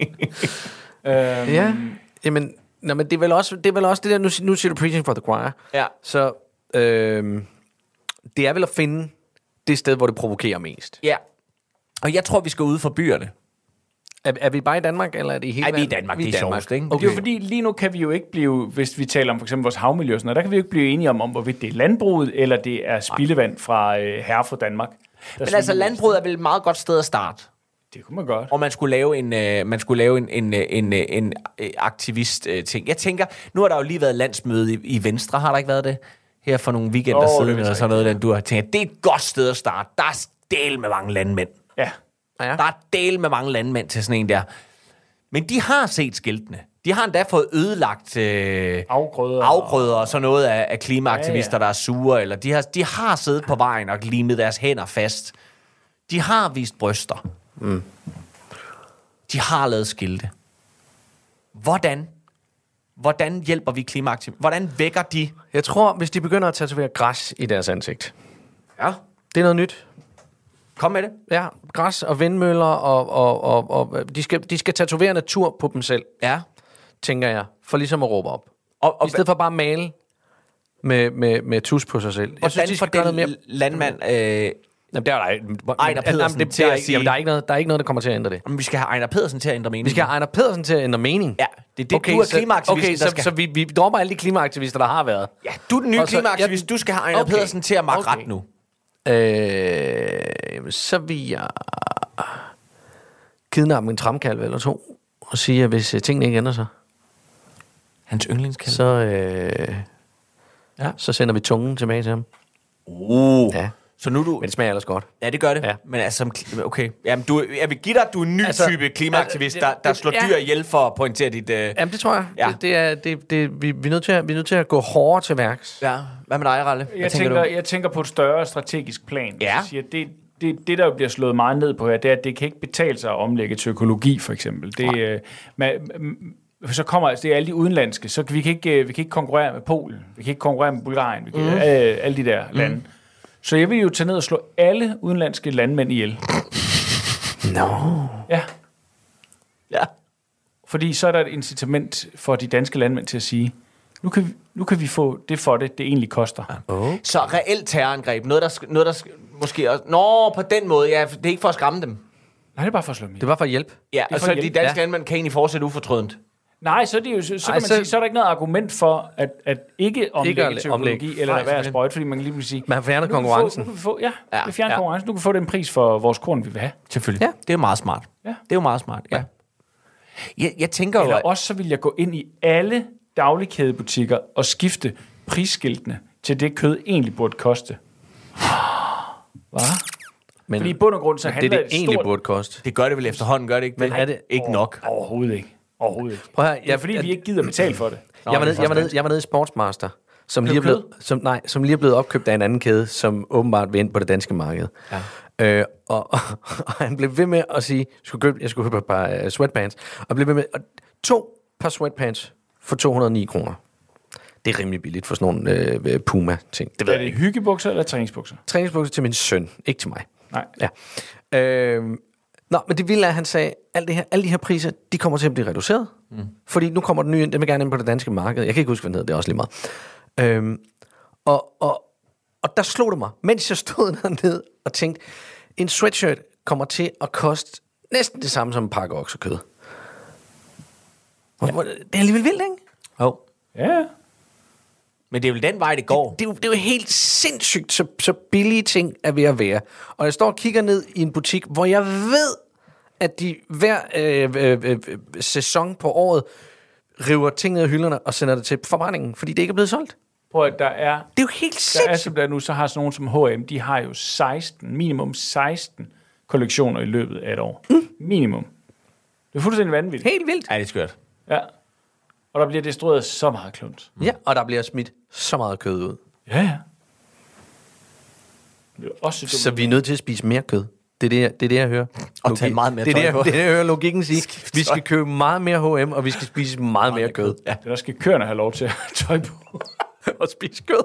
øhm. Ja. Jamen, nå, men det er vel også det, er vel også det der, nu, nu siger du preaching for the choir. Ja. Så øhm, det er vel at finde det sted, hvor det provokerer mest. Ja. Og jeg tror, vi skal ud for byerne. Er, er vi bare i Danmark, eller er det i hele verden? Er vi i Danmark? Vi det er sjovest, ikke? Okay. Det er jo fordi, lige nu kan vi jo ikke blive, hvis vi taler om for eksempel vores havmiljø og sådan noget, der kan vi jo ikke blive enige om, om hvorvidt det er landbruget, eller det er spildevand fra øh, herre fra Danmark. Men altså, landbruget er vel et meget godt sted at starte. Det kunne man godt. Og man skulle lave en, øh, man skulle lave en, en, en, en, en aktivist-ting. Jeg tænker, nu har der jo lige været landsmøde i, i Venstre, har der ikke været det? Her for nogle weekender oh, siden, eller sådan noget, den du har tænkt, det er et godt sted at starte. Der er del med mange landmænd. Ja. Ja. Der er del med mange landmænd til sådan en der. Men de har set skiltene. De har endda fået ødelagt øh, afgrøder, afgrøder og sådan noget af, af klimaaktivister, ja, ja. der er sure. Eller de har, de har siddet på vejen og limet deres hænder fast. De har vist bryster. Mm. De har lavet skilte. Hvordan? Hvordan hjælper vi klimaaktivister? Hvordan vækker de? Jeg tror, hvis de begynder at tatovere græs i deres ansigt. Ja. Det er noget nyt. Kom med det. Ja, græs og vindmøller, og, og, og, og de, skal, de skal tatovere natur på dem selv, ja. tænker jeg, for ligesom at råbe op. Og, og i stedet for bare at male med, med, med tus på sig selv. Jeg synes, de skal gøre noget mere landmand... Øh, Jamen, der er der Ejner Pedersen det, til der, at sige... Jamen, der er, ikke noget, der er ikke noget, der kommer til at ændre det. Men vi skal have Ejner Pedersen til at ændre mening. Vi skal have Ejner Pedersen til at ændre mening? Ja, det er det, okay, du er klimaaktivisten, okay, så, skal... så vi, vi dropper alle de klimaaktivister, der har været. Ja, du er den nye og klimaaktivist. Så, ja, du skal have Ejner okay, Pedersen til at makke okay. ret nu. Øh, så vil jeg... kidnappe en tramkalv eller to, og sige, at hvis tingene ikke ændrer sig, Hans yndlingskalv. så, øh, Ja. så sender vi tungen tilbage til ham. Uh. Ja, Så nu er du... men det smager ellers godt. Ja, det gør det. Ja. Men altså, som kli- okay. Jamen, du, jeg vil give dig, at du er en ny Altså, altså, type klimaaktivist, altså, der, det- der det- slår ja. dyr ihjel for at pointere dit... Øh... Jamen, det tror jeg. Ja. Det, det er, det, det, vi, vi, er nødt til at, vi er nødt til at gå hårdere til værks. Ja. Hvad med dig, Ralle? Hvad Jeg tænker tænker, du? jeg tænker på et større strategisk plan. Ja. Jeg siger, det, det, det, der jo bliver slået meget ned på her, det er, at det kan ikke betale sig at omlægge til økologi, for eksempel. Det, øh, man, så kommer altså, det er alle de udenlandske, så vi kan ikke, vi kan ikke konkurrere med Polen, vi kan ikke konkurrere med Bulgarien, vi kan, mm. øh, alle de der lande. Mm. Så jeg vil jo tage ned og slå alle udenlandske landmænd ihjel. No. Ja, Ja. fordi så er der et incitament for de danske landmænd til at sige, nu kan vi, nu kan vi få det for det, det egentlig koster. Okay. Så reelt terrorangreb. Noget, der, sk- noget, der sk- måske også... Nå, på den måde. Ja, det er ikke for at skræmme dem. Nej, det er bare for at slå dem ihjel. Det var for at hjælpe. Ja, er og for så at de hjælpe. danske Ja. landmænd kan egentlig fortsætte ufortrødent. Nej, så er, det jo, så, så kan Ej, man så- sige, så er der ikke noget argument for at, at ikke omlægge at til omlægge. økologi, eller Nej, lade være at selvfølgelig. sprøjte, fordi man kan lige pludselig sige... Man har fjernet nu kan vi konkurrencen. Få, nu kan vi få, ja, Ja, ja, vi fjerner ja. konkurrencen. Nu kan vi få den pris for vores korn, vi vil have. Selvfølgelig. Ja. Det er jo meget smart. Ja. Det er jo meget smart, ja. Jeg, jeg tænker jo... Eller at- også så vil jeg gå ind i alle dagligkædebutikker og skifte prisskiltene til det kød egentlig burde koste. Hvad? Men Fordi i bund og grund så det er handler det et egentlig stort... burde koste. Det gør det vel efterhånden, gør det ikke? Men det? er det- Ikke nok. Overhovedet ikke. Overhovedet ikke. Prøv at høre, Det er fordi, vi ikke gider betale for det. Jeg var, det er nede, jeg, var faktisk nede, jeg var nede i Sportsmaster, som Køb lige, er blevet, kød? som, nej, som lige er blevet opkøbt af en anden kæde, som åbenbart vil ind på det danske marked. Ja. Øh, og, og, og han blev ved med at sige, jeg skulle købe, jeg skulle købe et par uh, sweatpants, og blev ved med og to par sweatpants for to hundrede og ni kroner. Det er rimelig billigt for sådan nogle øh, Puma-ting. Det ved Er jeg det ikke. hyggebukser eller træningsbukser? Træningsbukser til min søn, ikke til mig. Nej. Ja. Øh, nå, men det vilde er, at han sagde, alle, det her, alle de her priser, de kommer til at blive reduceret. Mm. Fordi nu kommer den nye ind, den vil gerne ind på det danske marked. Jeg kan ikke huske, hvad den hedder, det er også lige meget. Øhm, og, og, og der slog det mig, mens jeg stod dernede og tænkte, en sweatshirt kommer til at koste næsten det samme som en pakke oksekød. Ja. Det er alligevel vildt, ikke? Jo. Ja. Men det er vel den vej, det går. Det er, jo, det er jo helt sindssygt, så, så billige ting er ved at være. Og jeg står og kigger ned i en butik, hvor jeg ved, at de hver øh, øh, øh, sæson på året river ting ned af hylderne og sender det til forbrændingen, fordi det ikke er blevet solgt. Prøv at der er... Det er jo helt Der er sindssygt. som der nu, så har sådan nogen som H og M, de har jo seksten, minimum seksten kollektioner i løbet af et år. Mm. Minimum. Det er fuldstændig vanvittigt. Helt vildt. Ja, det er skørt. Ja. Og der bliver destrueret så meget klunt. Ja, og der bliver smidt så meget kød ud. Ja, ja. Det er også dumt. Så vi er nødt til at spise mere kød. Det er det, jeg, det, er det, jeg hører. Og tage meget mere det er det, tøj jeg, på. det er det, jeg hører logikken sige. Vi skal købe meget mere H og M, og vi skal spise meget mere kød. Ja. Det der skal køerne have lov til at have tøj på. Og spise kød.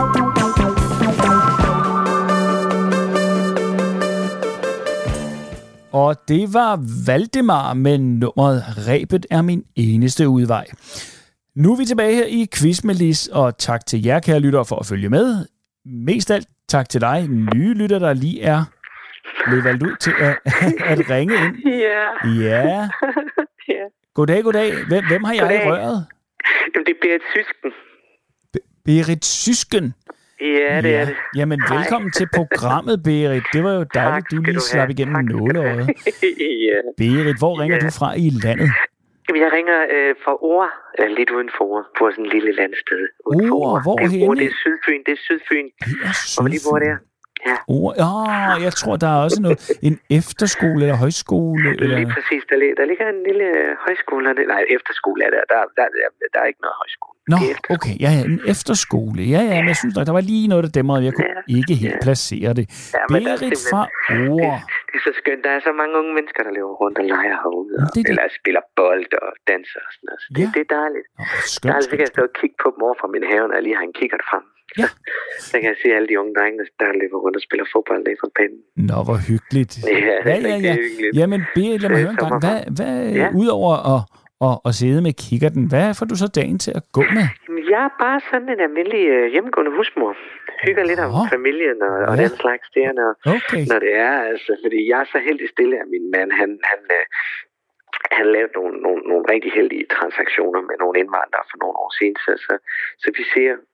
Og det var Valdemar med nummeret Rebet er min eneste udvej. Nu er vi tilbage her i Quiz med Lis, og tak til jer, kære lyttere, for at følge med. Mest alt tak til dig, nye lytter, der lige er blevet valgt ud til at, at ringe ind. Ja. Ja. Ja. Goddag, goddag. Hvem, hvem har jeg i Goddag. røret? Jamen, det er Berit Sysken. Berit Sysken. Ja, det er det. Jamen, Hej. velkommen til programmet, Berit. Det var jo dejligt, Tak du skal lige du have. slap igennem Tak skal du nåleøjet. ja. Berit, hvor ringer Ja. du fra i landet? Jamen, jeg ringer øh, fra Ore, øh, lidt uden for Ore, på sådan en lille landsted. uden for Ore, Ore. hvor det, er henne? Ore, det er Sydfyn, det er Sydfyn. Det er Hvor lige hvor det er. Ja. Oh, oh, jeg tror, der er også noget, en efterskole eller højskole. Eller... Lige præcis, der, lig, der ligger en lille øh, højskole. Der, nej, efterskole er der. Der, der, der, der er ikke noget højskole. Nå, Det er efterskole. okay, ja, ja, en efterskole. Ja, ja, men jeg synes, der, der var lige noget, der dæmrede. Jeg kunne Ja, ikke helt ja. placere det. Ja, men der er Berit simpelthen- fra Ore. Det er så skønt. Der er så mange unge mennesker, der løber rundt og leger herude. Nå, det er det. Eller spiller bold og danser og sådan noget. Så det, Ja. det er dejligt. Oh, Der skønt, er altså, kan jeg skønt. stå og kigge på dem over fra min have, når jeg lige har en kikkert frem. Ja. Så kan jeg se alle de unge drenge, der løber rundt og spiller fodbold nede fra pinden. Nå, hvor hyggeligt. Ja, det er ja, ja, rigtig ja. hyggeligt. Jamen, Berit, lad mig Det er høre en gang. Hvad, hvad Ja. udover at, at, at sidde med kikkerten, hvad får du så dagen til at gå med? Jamen, jeg er bare sådan en almindelig øh, hjemmegående husmor. Hygger lidt om Nå. familien og, og Ja. den slags der, når, Okay. når det er. Altså, fordi jeg er så heldig stille, at min mand, han, han, øh, han lavede nogle, nogle, nogle rigtig heldige transaktioner med nogle indvandrere for nogle år siden. Så, så, så vi ser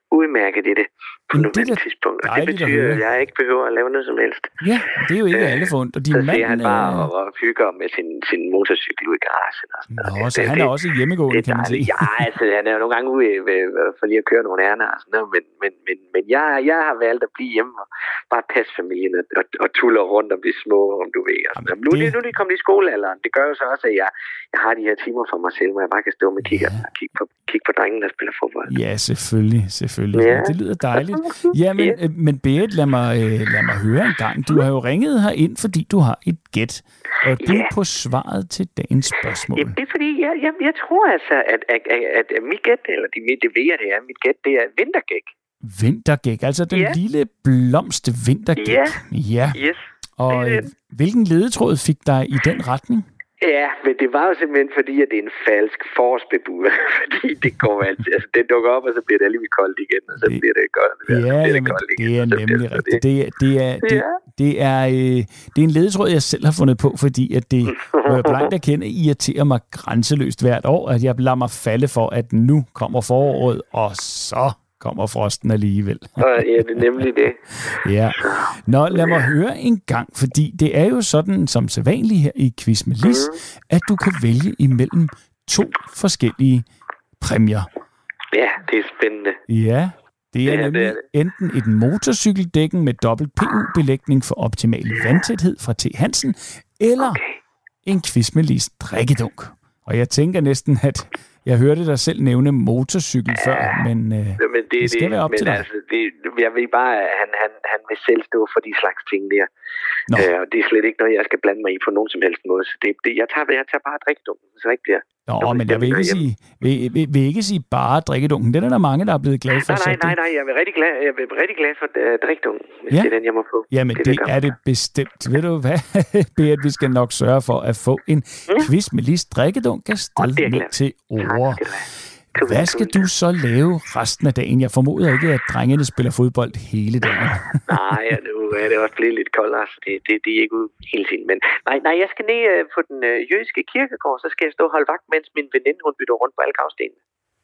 udmærket i det på Men nuværende det er da tidspunkt. Og det dejligt at betyder, høre. at jeg ikke behøver at lave noget som helst. Ja, det er jo ikke alle fundet. Og din Så mand... ser han bare øh, og, og hygger med sin, sin motorcykel ude i garagen. Og sådan noget. Nå, så Det- han det- er også hjemmegående, det er kan man sige. dejligt. Ja, altså, han er jo nogle gange ude ved, for lige at køre nogle ærner og sådan noget, men, men, men, men jeg, jeg har valgt at blive hjemme og bare passe familien og, og, og tuller rundt om de små, om du ved. Og sådan noget. Nu, det- det... nu er de kommet i skolealderen. Det gør jo så også, at jeg, jeg har de her timer for mig selv, hvor jeg bare kan stå med kigger og kigge på, kigge på drengen, der spiller fodbold. Ja, selvfølgelig, selvfølgelig. Ja. Ja. Det lyder dejligt. Jamen, Ja. øh, men Berit, lad mig, øh, lad mig høre en gang. Du har jo ringet her ind, fordi du har et gæt. Og du er Ja. på svaret til dagens spørgsmål. Jamen, det er fordi, jeg, jeg, jeg tror altså, at, at, at, at, at mit gæt, eller det, det ved jeg, det er, mit gæt, det er vintergæk. Vintergæk, altså den Ja. lille blomste vintergæk. Ja. Ja. Yes. Og det er øh, det. hvilken ledetråd fik dig i den retning? Ja, men det var jo simpelthen fordi, at det er en falsk forårsbebuder. Fordi det går altid. Altså, det dukker op, og så bliver det alligevel koldt igen, og så Det- bliver det godt. Ja, så bliver det jamen, koldt igen, det er og så bliver nemlig det- rigtigt. Det, er- det, er, det, Ja. det, er, øh, det er en ledetråd, jeg selv har fundet på, fordi at det, må jeg blankt erkende, irriterer mig grænseløst hvert år, at jeg lader mig falde for, at nu kommer foråret, og så kommer frosten alligevel. Og, ja, det er nemlig det. Ja. Nå, lad mig høre en gang, fordi det er jo sådan, som sædvanligt her i Quiz med Lis, at du kan vælge imellem to forskellige præmier. Ja, det er spændende. Ja, det er Ja, det er nemlig det. enten et motorcykeldækken med dobbelt P U-belægning for optimal vandtæthed fra T. Hansen, eller Okay. en Quiz med Lis drikkedunk. Og jeg tænker næsten, at jeg hørte dig selv nævne motorcykel før, men øh, Ja, men det, det skal det, være op men til dig. altså, det, jeg ved bare, at han, han, han vil selv stå for de slags ting der. Nå. Øh, og det er slet ikke noget, jeg skal blande mig i på nogen som helst måde. Så det, det, jeg, tager, jeg tager bare drikkedunken, så ikke der. Nå, men jeg vil ikke sige, vil, vil, vil ikke sige bare drikkedunken. Den er der mange, der er blevet glade for. Nej, så nej, det- nej, nej, jeg er rigtig glad, jeg er rigtig glad for uh, drikkedunken, hvis Ja. det er den, jeg må få. Jamen, det, der det gør er mig. det bestemt. Ved du hvad, Berit, vi skal nok sørge for at få en quiz med Lis drikkedunk afsted Og det er jeg ned glad for. til Tak ord. skal du have. Tusind, Hvad skal tusind du så lave resten af dagen? Jeg formoder ikke, at drengene spiller fodbold hele dagen. Nej, ja, nu er det også blevet lidt koldere, så det, det, det er ikke ude hele tiden. Men nej, nej, jeg skal ned uh, på den uh, jødiske kirkegård, så skal jeg stå og holde vagt, mens min veninde, hun bytter rundt på alle gravstenene.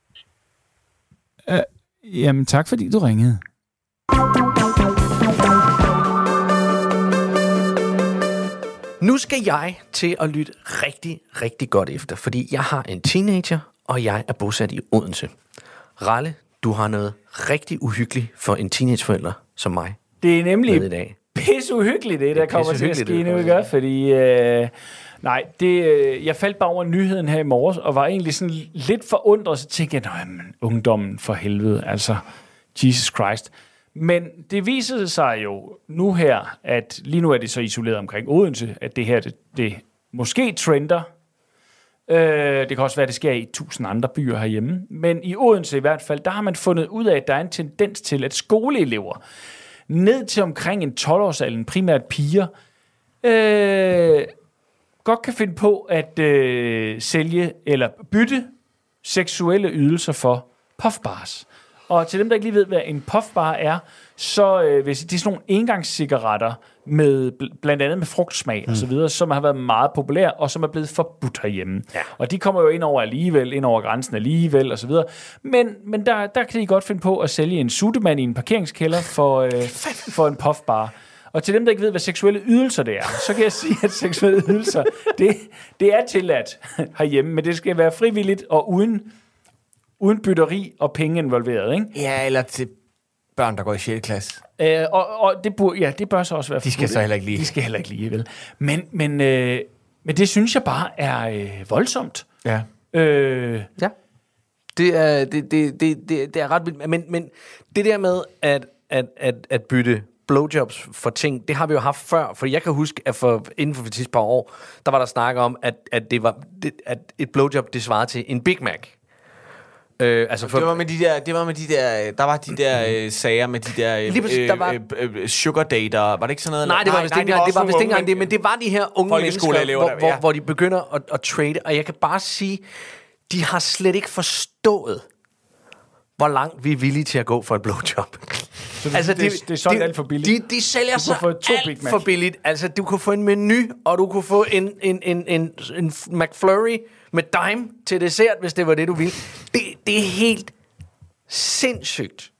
Uh, jamen, tak fordi du ringede. Nu skal jeg til at lytte rigtig, rigtig godt efter, fordi jeg har en teenager, og jeg er bosat i Odense. Ralle, du har noget rigtig uhyggeligt for en teenageforælder som mig Det er nemlig med i dag. pisse uhyggeligt, det, Det der er kommer til at pisseuhyggeligt, ske det, nu, der ikke? kommer Fordi, øh, nej, det, øh, jeg faldt bare over nyheden her i morges, og var egentlig sådan lidt forundret, så tænkte jeg, nej, men ungdommen for helvede, altså, Jesus Christ. Men det viser sig jo nu her, at lige nu er det så isoleret omkring Odense, at det her, det, det måske trender. Øh, det kan også være, at det sker i tusind andre byer herhjemme. Men i Odense i hvert fald, der har man fundet ud af, at der er en tendens til, at skoleelever ned til omkring en tolv-årsalderen, primært piger, øh, godt kan finde på at øh, sælge eller bytte seksuelle ydelser for puffbars. Og til dem, der ikke lige ved, hvad en puffbar er, så øh, hvis det er sådan nogle engangscigaretter med bl- blandt andet med frugtsmag mm. og så videre, som har været meget populære og som er blevet forbudt herhjemme. Ja. Og de kommer jo ind over alligevel, ind over grænsen alligevel og så videre. Men, men der, der kan de godt finde på at sælge en sutemand i en parkeringskælder for, øh, for en puffbar. Og til dem, der ikke ved, hvad seksuelle ydelser det er, så kan jeg sige, at seksuelle ydelser, det, det er tilladt herhjemme, men det skal være frivilligt og uden, uden bytteri og penge involveret, ikke? Ja, eller til børn, der går i sjette klasse. Øh, og, og det, burde, ja, det bør så også være De skal forbudt, så heller ikke lige. De skal heller ikke lige, vel? Men, men, øh, men det synes jeg bare er øh, voldsomt. Ja. Øh, Ja. Det er, det, det, det, det, det er ret vildt. Men, men det der med at, at, at, at bytte blowjobs for ting, det har vi jo haft før. For jeg kan huske, at for, inden for de sidste par år, der var der snak om, at, at, det var, det, at et blowjob, det svarede til en Big Mac. Øh, altså for, Det var med de der, det var med de der, der var de der øh, sager med de der, øh, Lige præcis, der var- øh, øh, sugar dater, var det ikke sådan noget? Nej, det var vist ikke engang det, var vist ikke engang det, men det var de her unge mennesker, folkeskoleelever, hvor, der- hvor, ja. hvor de begynder at, at trade, og jeg kan bare sige, de har slet ikke forstået, hvor langt vi er villige til at gå for et blowjob. så det, altså, det, det, det er solgt alt for billigt. De, de sælger Du så kan få to Big alt Mac. for billigt. Altså, du kunne få en menu, og du kunne få en, en, en, en, en McFlurry med dime til dessert, hvis det var det, du ville. Det, det er helt sindssygt,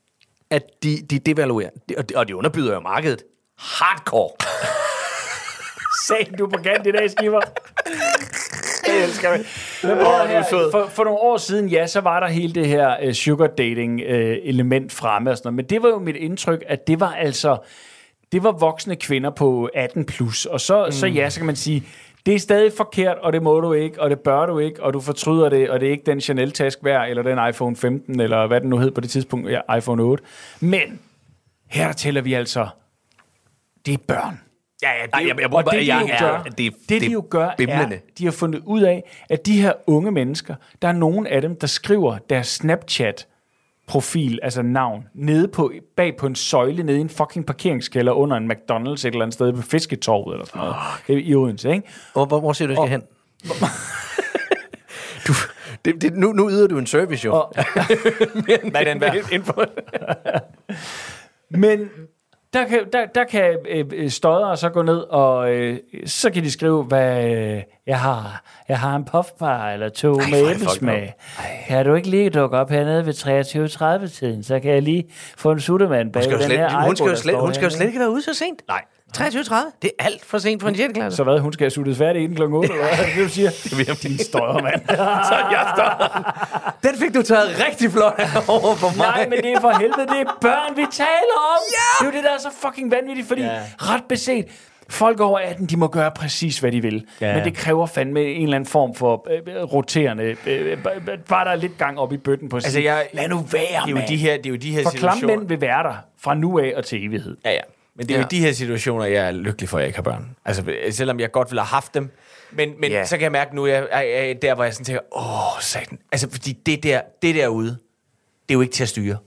at de, de devaluerer. Og de, og de underbyder jo markedet. Hardcore. Sagde du på kant i dag, Skipper? Jeg elsker det. Men oh, her, for, for nogle år siden, ja, så var der hele det her uh, sugar dating uh, element fremme og sådan noget. Men det var jo mit indtryk, at det var altså, det var voksne kvinder på atten plus. Og så, mm. så ja, så kan man sige, det er stadig forkert, og det må du ikke, og det bør du ikke, og du fortryder det, og det er ikke den Chanel-task værd, eller den iPhone femten, eller hvad den nu hed på det tidspunkt, ja, iPhone otte. Men her tæller vi altså, det er børn. Ja, ja, det, Ej, jeg, jeg, jeg, det, de jeg, jo jeg, gør, det, det, det, de jo gør, bimlende. er, de har fundet ud af, at de her unge mennesker, der er nogen af dem, der skriver deres Snapchat-profil, altså navn, nede på, bag på en søjle, nede i en fucking parkeringskælder under en McDonald's et eller andet sted på Fisketorvet eller sådan noget. Oh. I Odense, ikke? Hvor, hvor, hvor siger du, du skal hen? du, det, det, nu, nu yder du en service, jo. Og, Hvad er den værd? Men der kan, der, der kan øh, stodder så gå ned, og øh, så kan de skrive, hvad øh, jeg har. Jeg har en puffbar eller to Ej, med æblesmag. Kan du ikke lige dukke op hernede ved treogtyve tredive tiden, så kan jeg lige få en suttermand bag den slet, her Hun skal jo slet, hun skal jo slet ikke være ude så sent. Nej. treogtyve tredive? Det er alt for sent for en sjette klasse. Så hvad? Hun skal have suttet færdig inden klokken otte, eller hvad er det, du siger? Din stodder, mand. Så jeg stodder. Den fik du taget rigtig flot over for mig. Nej, men det er for helvede, det er børn, vi taler om. Ja! Det er jo det, der er så fucking vanvittigt, fordi ja. ret beset, folk over atten, de må gøre præcis, hvad de vil. Ja. Men det kræver fandme en eller anden form for øh, roterende. Øh, bare der er lidt gang op i bøtten på sig. Altså, jeg, lad nu være, det er jo de her, det er jo de her for situationer. For klammænd vil være der fra nu af og til evighed. Ja, ja. Men det er ja. jo de her situationer, jeg er lykkelig for, at jeg ikke har børn. Altså, selvom jeg godt ville have haft dem. Men, men yeah. så kan jeg mærke nu, at jeg er der, hvor jeg sådan tænker, åh, satan. Altså, fordi det der, det derude, det er jo ikke til at styre.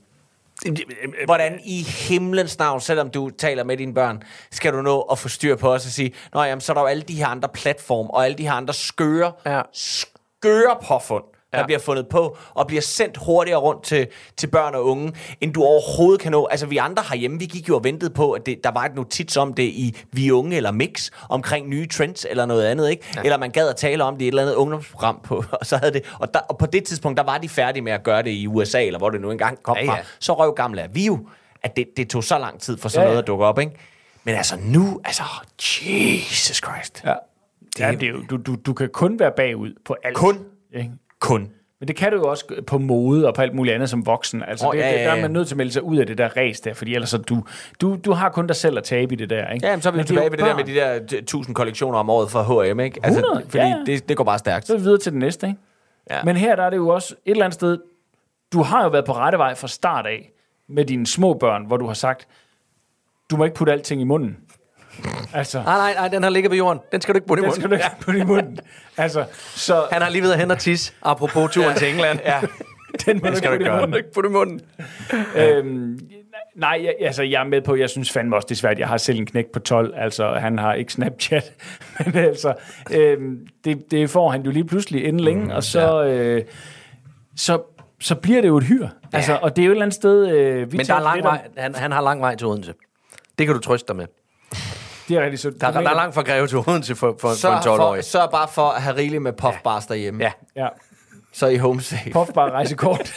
Hvordan i himlens navn, selvom du taler med dine børn, skal du nå at få styr på os og sige, nå jamen, så er der jo alle de her andre platform, og alle de her andre skøre, ja. skøre påfund, der ja. bliver fundet på, og bliver sendt hurtigere rundt til, til børn og unge, end du overhovedet kan nå. Altså, vi andre herhjemme, vi gik jo og ventede på, at det, der var et notits om det i Vi Unge eller Mix, omkring nye trends eller noget andet, ikke? Ja. Eller man gad at tale om det i et eller andet ungdomsprogram på, og så havde det, og, der, og på det tidspunkt, der var de færdige med at gøre det i U S A, eller hvor det nu engang kom ja, ja. fra. Så røv gamle vi jo, at det, det tog så lang tid for sådan ja, ja. noget at dukke op, ikke? Men altså nu, altså, Jesus Christ. Ja. Det, ja, det er jo, du, du, du kan kun være bagud på alt. Kun. Ikke? Kun. Men det kan du jo også på mode og på alt muligt andet som voksen. Altså, oh, det, ja, ja, ja. Der er man nødt til at melde sig ud af det der race der, fordi ellers så du, du, du har kun dig selv at tabe i det der, ikke? Ja, men så er vi men tilbage ved det der med de der tusind kollektioner om året fra H og M, ikke? Altså, hundrede, fordi ja, ja. Det, det går bare stærkt. Så er vi videre til det næste, ikke? Ja. Men her der er det jo også et eller andet sted, du har jo været på rette vej fra start af med dine små børn, hvor du har sagt, du må ikke putte alting i munden. Altså. Nej, nej, nej, den har ligget på jorden. Den skal du ikke putte i munden. Den skal du ikke putte i munden. Altså, så han har lige været hen og tisse, apropos turen ja. til England. Ja. Den, den skal du ikke gøre. Ikke putte i munden. øhm, nej, jeg, altså, jeg er med på, jeg synes fandme også, det er svært. Jeg har selv en knæk på tolv, altså han har ikke Snapchat. Men altså, øhm, det, det får han jo lige pludselig inden længe, mm, og så, ja. øh, så, så bliver det jo et hyr. Ja. Altså, og det er jo et eller andet sted... Øh, vi Men der er lang vej, han, han har lang vej til Odense. Det kan du trøste dig med. Det er rigtig så. Der, der er langt fra Greve til Odense for, for, for en tolv-årig. Så bare for at have rigeligt med puffbars ja. derhjemme. Ja. ja. Så er I home safe. Puffbar rejsekort.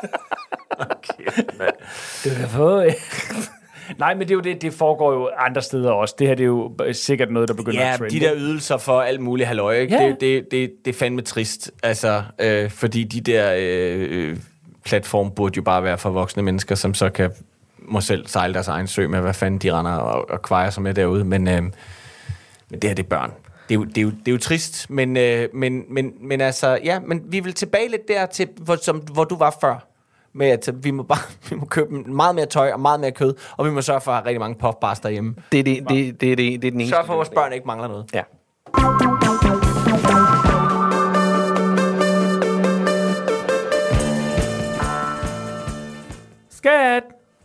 Okay, det vil jeg få. Nej, men det er jo det, det foregår jo andre steder også. Det her det er jo sikkert noget, der begynder ja, at trende. Ja, de der ydelser for alt muligt halløj, ikke? Ja. Det, det, det, det er fandme trist. Altså, øh, fordi de der øh, platform burde jo bare være for voksne mennesker, som så kan må selv sejle deres egen sø med, hvad fanden de render og, og kvejer sig med derude. Men, øh, men det her, det er børn. Det er jo, det er jo, det er jo trist, men, øh, men, men, men altså, ja, men vi vil tilbage lidt der til, hvor, som, hvor du var før. Med at vi må bare vi må købe meget mere tøj og meget mere kød, og vi må sørge for at have rigtig mange puffbars derhjemme. Det er, det, det, det, det, det, det er den eneste. Sørg for, at vores børn ikke mangler noget. Ja. Skat!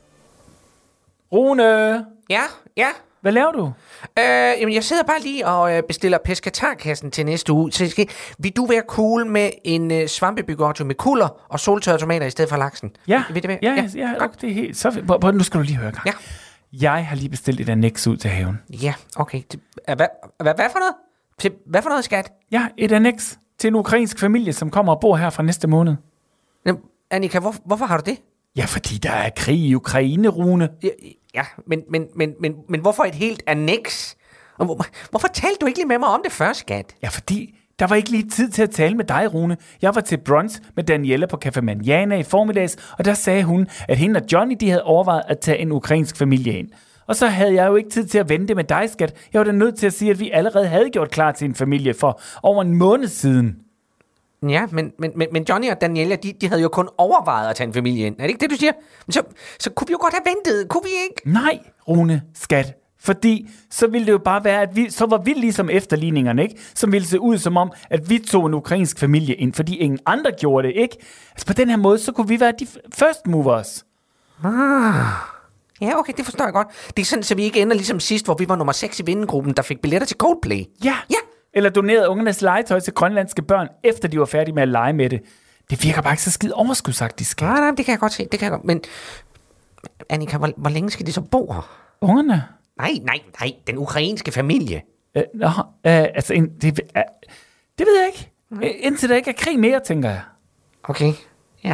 Rune! Ja, ja. Hvad laver du? Øh, jamen, jeg sidder bare lige og øh, bestiller pescatarkassen til næste uge. Så skal, vil du være cool med en øh, svampebygotto med kuller og soltørrede tomater i stedet for laksen? Ja, vil det være? ja, ja, ja, ja det er helt... Så, prøv, nu skal du lige høre. Ja. Jeg har lige bestilt et annex ud til haven. Ja, okay. Hvad, hvad, hvad for noget? Til, hvad for noget, skat? Ja, et annex til en ukrainsk familie, som kommer og bor her fra næste måned. Jamen, Annika, hvor, hvorfor har du det? Ja, fordi der er krig i Ukraine, Rune. Ja, ja men, men, men, men, men hvorfor et helt annex? Og hvor, hvorfor talte du ikke lige med mig om det først, skat? Ja, fordi der var ikke lige tid til at tale med dig, Rune. Jeg var til brunch med Daniela på Café Manjana i formiddags, og der sagde hun, at hende og Johnny de havde overvejet at tage en ukrainsk familie ind. Og så havde jeg jo ikke tid til at vente med dig, skat. Jeg var da nødt til at sige, at vi allerede havde gjort klar til en familie for over en måned siden. Ja, men, men, men, men Johnny og Daniela, de, de havde jo kun overvejet at tage en familie ind. Er det ikke det, du siger? Men så, så kunne vi jo godt have ventet, kunne vi ikke? Nej, Rune, skat. Fordi så ville det jo bare være, at vi, så var vi ligesom efterligningerne, ikke? Som ville se ud som om, at vi tog en ukrainsk familie ind, fordi ingen andre gjorde det, ikke? Altså på den her måde, så kunne vi være de first movers. Ah, ja, okay, det forstår jeg godt. Det er sådan, så vi ikke ender ligesom sidst, hvor vi var nummer seks i vindegruppen, der fik billetter til Coldplay. Ja, ja. Eller donerede ungernes legetøj til grønlandske børn, efter de var færdige med at lege med det. Det virker bare ikke så skide overskudsagtigt. Nej, nej, det kan jeg godt se, det kan jeg godt. Men Annika, hvor, hvor længe skal de så bo her? Ungerne? Nej, nej, nej, den ukrainske familie. Øh, nå, øh, altså, en, det, øh, det ved jeg ikke. Mm. Indtil der ikke er krig mere, tænker jeg. Okay, ja.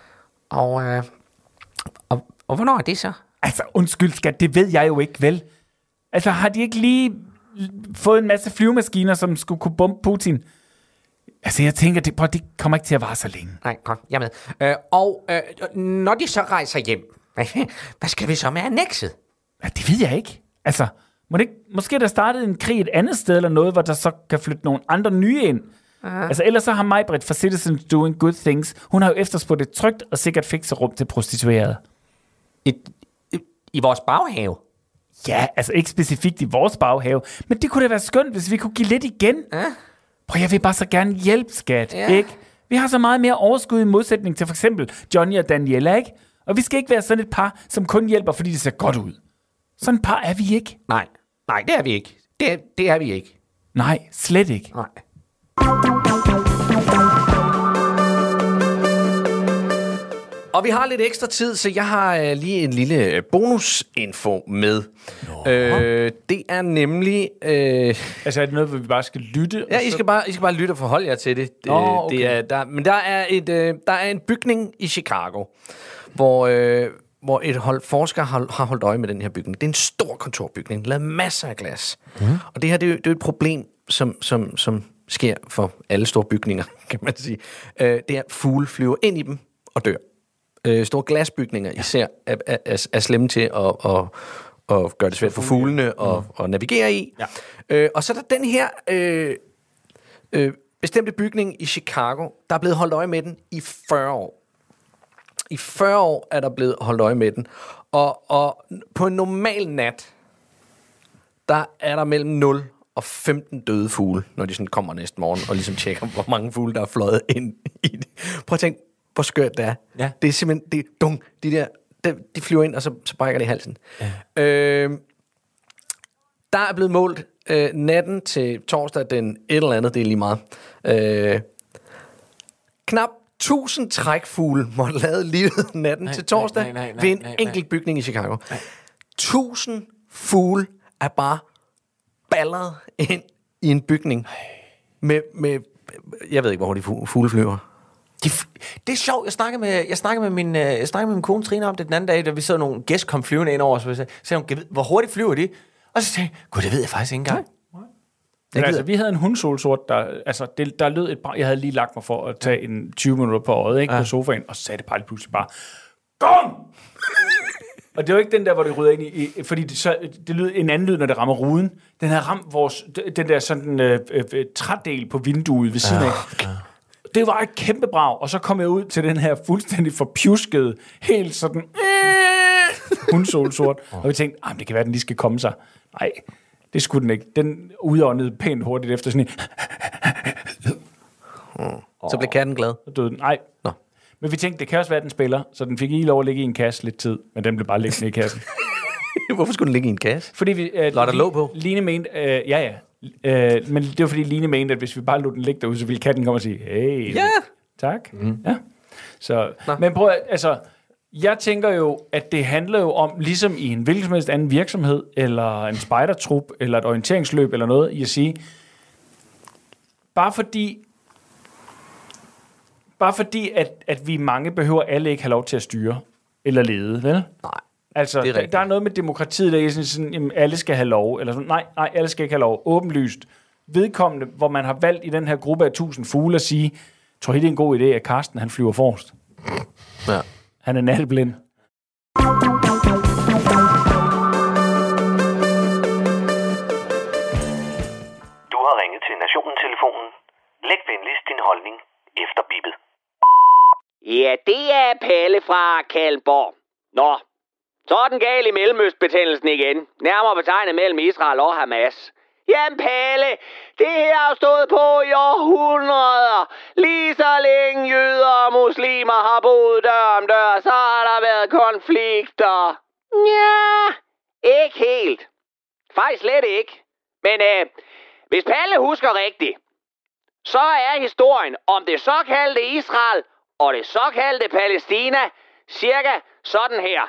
Og, øh, og, og hvornår er det så? Altså, undskyld, skat, det ved jeg jo ikke, vel? Altså, har de ikke lige fået en masse flyvemaskiner, som skulle kunne bombe Putin? Altså, jeg tænker, det, prøv, det kommer ikke til at vare så længe. Nej, kom, jeg er med. Øh, og øh, når de så rejser hjem, hvad skal vi så med annexet? Ja, det ved jeg ikke. Altså, må det ikke, måske der startede en krig et andet sted eller noget, hvor der så kan flytte nogle andre nye ind. Uh-huh. Altså, ellers så har Maj-Brit fra Citizens Doing Good Things, hun har jo efterspurgt et trygt og sikkert fikserum til prostituerede. I, i, I vores baghave? Ja, altså ikke specifikt i vores baghave, men det kunne da være skønt, hvis vi kunne give lidt igen. Uh-huh. Prøv, jeg vil bare så gerne hjælpe, skat, ja. ikke? Vi har så meget mere overskud i modsætning til for eksempel Johnny og Daniela, ikke? Og vi skal ikke være sådan et par, som kun hjælper, fordi det ser godt ud. Sådan et par er vi ikke. Nej, nej, det er vi ikke. Det er, det er vi ikke. Nej, slet ikke. Nej. Og vi har lidt ekstra tid, så jeg har øh, lige en lille bonusinfo med. Øh, det er nemlig... Øh, altså er det noget, hvor vi bare skal lytte? Ja, I skal, bare, I skal bare lytte og forholde jer til det. Nå, okay. det er, der, men der er, et, øh, der er en bygning i Chicago, hvor... Øh, hvor et hold forskere har, har holdt øje med den her bygning. Det er en stor kontorbygning, lavet masser af glas. Mm. Og det her, det er, jo, det er jo et problem, som, som, som sker for alle store bygninger, kan man sige. Øh, det er, at fugle flyver ind i dem og dør. Øh, store glasbygninger især er, er, er, er slemme til at, at, at gøre det svært for fuglene at, mm. at navigere i. Ja. Øh, og så er der den her øh, øh, bestemte bygning i Chicago, der er blevet holdt øje med den i fyrre år. I fyrre år er der blevet holdt øje med den. Og, og på en normal nat, der er der mellem nul og femten døde fugle, når de sådan kommer næste morgen og ligesom tjekker, hvor mange fugle, der er fløjet ind i det. Prøv at tænke, hvor skørt det er. Ja. Det er simpelthen, det er dunk. De der, de, de flyver ind, og så, så brækker de halsen. Ja. Øh, der er blevet målt øh, natten til torsdag, den et eller andet, det er lige meget. Øh, knap tusind trækfugle måtte lade livet natten nej, til torsdag nej, nej, nej, ved en nej, enkelt bygning i Chicago. Nej. Tusind fugle er bare balleret ind i en bygning med, med jeg ved ikke, hvor hurtigt fugle flyver. De, det er sjovt. Jeg snakkede med, jeg snakkede med min, jeg snakkede med min kone Trine om det den anden dag, da vi så nogle gæst kom flyvende ind over, så jeg sagde hun, hvor hurtigt flyver de? Og så sagde jeg, gud, det ved jeg faktisk ikke engang. Men altså, vi havde en hundsolsort, der, altså, det, der lød et par, jeg havde lige lagt mig for at tage en tyve minutter på øjet, ikke, ja. På sofaen, og så sagde det bare lige pludselig bare, GONG! Og det var ikke den der, hvor det rydder ind i, i fordi det, så, det lyder en anden lyd, når det rammer ruden. Den havde ramt vores, den der sådan øh, øh, trædel på vinduet ved siden af. Ja. Det var et kæmpe brag, og så kom jeg ud til den her fuldstændig forpjuskede, helt sådan, øh, hundsolsort, og vi tænkte, ah, det kan være, den lige skal komme sig. Nej. Det skulle den ikke. Den udåndede pænt hurtigt efter sådan en... mm. Så blev katten glad? Så døde den. Nej. Nå. Men vi tænkte, det kan også være, at den spiller, så den fik ikke lov at ligge i en kasse lidt tid, men den blev bare liggende i kassen. Hvorfor skulle den ligge i en kasse? Fordi vi... Øh, Lå der låg på? Line mente... Øh, ja, ja. Øh, men det var fordi Line mente, at hvis vi bare lod den ligge derude, så ville katten komme og sige, hey, ja. Tak. Mm. Ja. Så, men prøv at, altså... Jeg tænker jo, at det handler jo om, ligesom i en hvilken som helst anden virksomhed, eller en spejdertrup, eller et orienteringsløb, eller noget, i at sige, bare fordi, bare fordi, at, at vi mange behøver alle ikke have lov til at styre. eller lede, vel? Nej. Altså, det er der, der er noget med demokratiet, der er sådan, sådan jamen, alle skal have lov. Eller sådan, nej, nej, alle skal ikke have lov. Åbenlyst. Vedkommende, hvor man har valgt i den her gruppe af tusind fugle at sige, tror I, det er en god idé, at Karsten, han flyver forrest? Ja. Han er natblind. Du har ringet til Nationen-telefonen. Læg venligst din holdning efter bippet. Ja, det er Palle fra Kalmborg. Nå, så er den gal i Mellemøstbetændelsen igen. Nærmere betegnet mellem Israel og Hamas. Jamen Palle, det her har stået på i århundreder. Lige så længe jøder og muslimer har boet dør om dør, så har der været konflikter. Ja, ikke helt. Faktisk slet ikke. Men øh, hvis Palle husker rigtigt, så er historien om det såkaldte Israel og det såkaldte Palæstina cirka sådan her.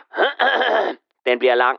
Den bliver lang.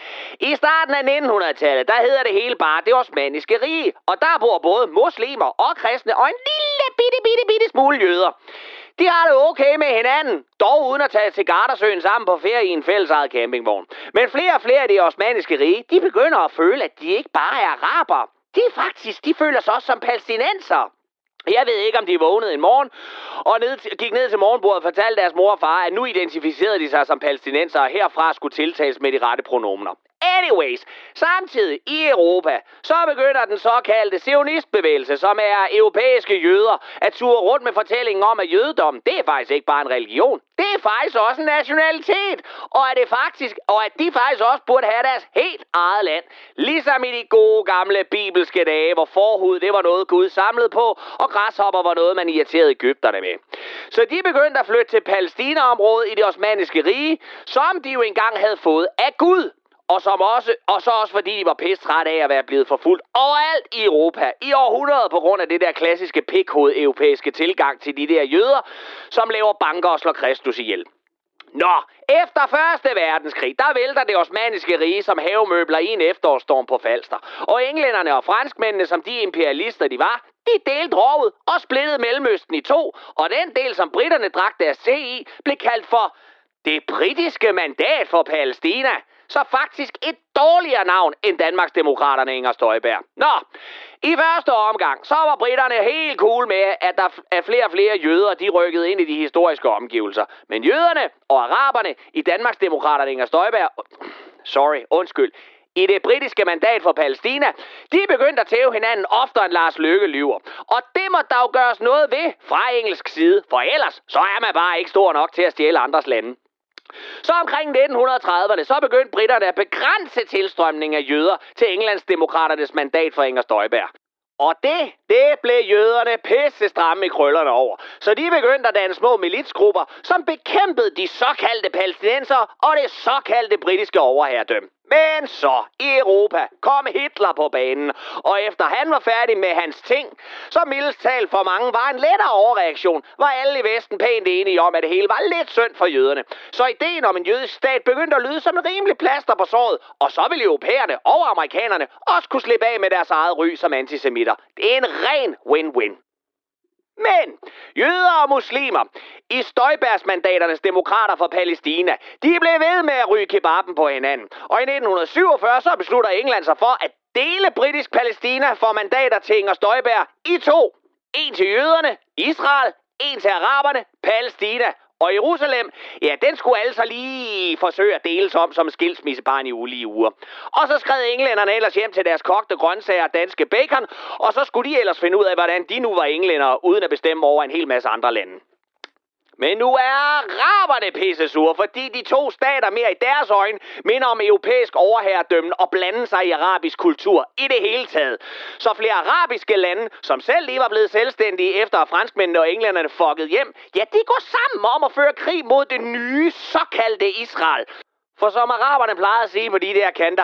I starten af nitten hundrede-tallet, der hedder det hele bare det osmanniske rige, og der bor både muslimer og kristne og en lille bitte, bitte, bitte smule jøder. De har det okay med hinanden, dog uden at tage til Gardasøen sammen på ferie i en fællesejet campingvogn. Men flere og flere af de osmanniske rige, de begynder at føle, at de ikke bare er araber. De er faktisk, de føler sig også som palæstinenser. Jeg ved ikke, om de vågnede en morgen og ned, gik ned til morgenbordet og fortalte deres mor og far, at nu identificerede de sig som palæstinenser og herfra skulle tiltales med de rette pronomener. Anyways, samtidig i Europa, så begynder den såkaldte zionistbevægelse, som er europæiske jøder, at ture rundt med fortællingen om, at jødedom, det er faktisk ikke bare en religion. Det er faktisk også en nationalitet, og at, det faktisk, og at de faktisk også burde have deres helt eget land. Ligesom i de gode gamle bibelske dage, hvor forhud det var noget Gud samlede på, og græshopper var noget, man irriterede Egypterne med. Så de begyndte at flytte til Palæstina-området i det osmanniske rige, som de jo engang havde fået af Gud. Og, som også, og så også fordi de var pisse af at være blevet forfulgt overalt i Europa i århundreder på grund af det der klassiske pikhoved-europæiske tilgang til de der jøder, som laver banker og slår Kristus ihjel. Nå, efter første verdenskrig, der vælter det osmanniske rige som havemøbler i en efterårsstorm på Falster. Og englænderne og franskmændene, som de imperialister de var, de delte rovet og splittede Mellemøsten i to. Og den del, som britterne drak deres te i, blev kaldt for det britiske mandat for Palæstina. Så faktisk et dårligere navn end Danmarks Demokraterne Inger Støjberg. Nå, i første omgang, så var britterne helt cool med, at der er flere og flere jøder, de rykkede ind i de historiske omgivelser. Men jøderne og araberne i Danmarks Demokraterne Inger Støjberg, sorry, undskyld, i det britiske mandat for Palæstina, de begyndte at tæve hinanden oftere end Lars Løkke lyver. Og det må der jo gøres noget ved fra engelsk side, for ellers så er man bare ikke stor nok til at stjæle andres lande. Så omkring nitten trediverne, så begyndte britterne at begrænse tilstrømningen af jøder til Englands Demokraternes mandat for Inger Støjberg. Og det, det blev jøderne pisse stramme i krøllerne over. Så de begyndte at danne små militsgrupper, som bekæmpede de såkaldte palæstinenser og det såkaldte britiske overherredømme. Men så i Europa kom Hitler på banen, og efter han var færdig med hans ting, så mildest talt for mange var en lettere overreaktion, var alle i Vesten pænt enige om, at det hele var lidt synd for jøderne. Så ideen om en jødisk stat begyndte at lyde som en rimelig plaster på såret, og så ville europæerne og amerikanerne også kunne slippe af med deres eget ry som antisemitter. Det er en ren win-win. Men jøder og muslimer i Støjbergsmandaternes demokrater for Palæstina, de blev ved med at ryge kebaben på hinanden. Og i nitten syvogfyrre så beslutter England sig for at dele britisk Palæstina for mandater til Inger Støjberg i to. En til jøderne, Israel, en til araberne, Palæstina. Og Jerusalem, ja, den skulle altså lige forsøge at deles om som skilsmissebarn i ulige uger. Og så skred englænderne ellers hjem til deres kogte grøntsager og danske bacon, og så skulle de ellers finde ud af, hvordan de nu var englændere, uden at bestemme over en hel masse andre lande. Men nu er araberne pissesure, fordi de to stater mere i deres øjne minder om europæisk overherredømme og blande sig i arabisk kultur i det hele taget. Så flere arabiske lande, som selv lige var blevet selvstændige efter at franskmændene og englænderne fuckede hjem, ja, de går sammen om at føre krig mod det nye såkaldte Israel. For som araberne plejede at sige på de der kanter,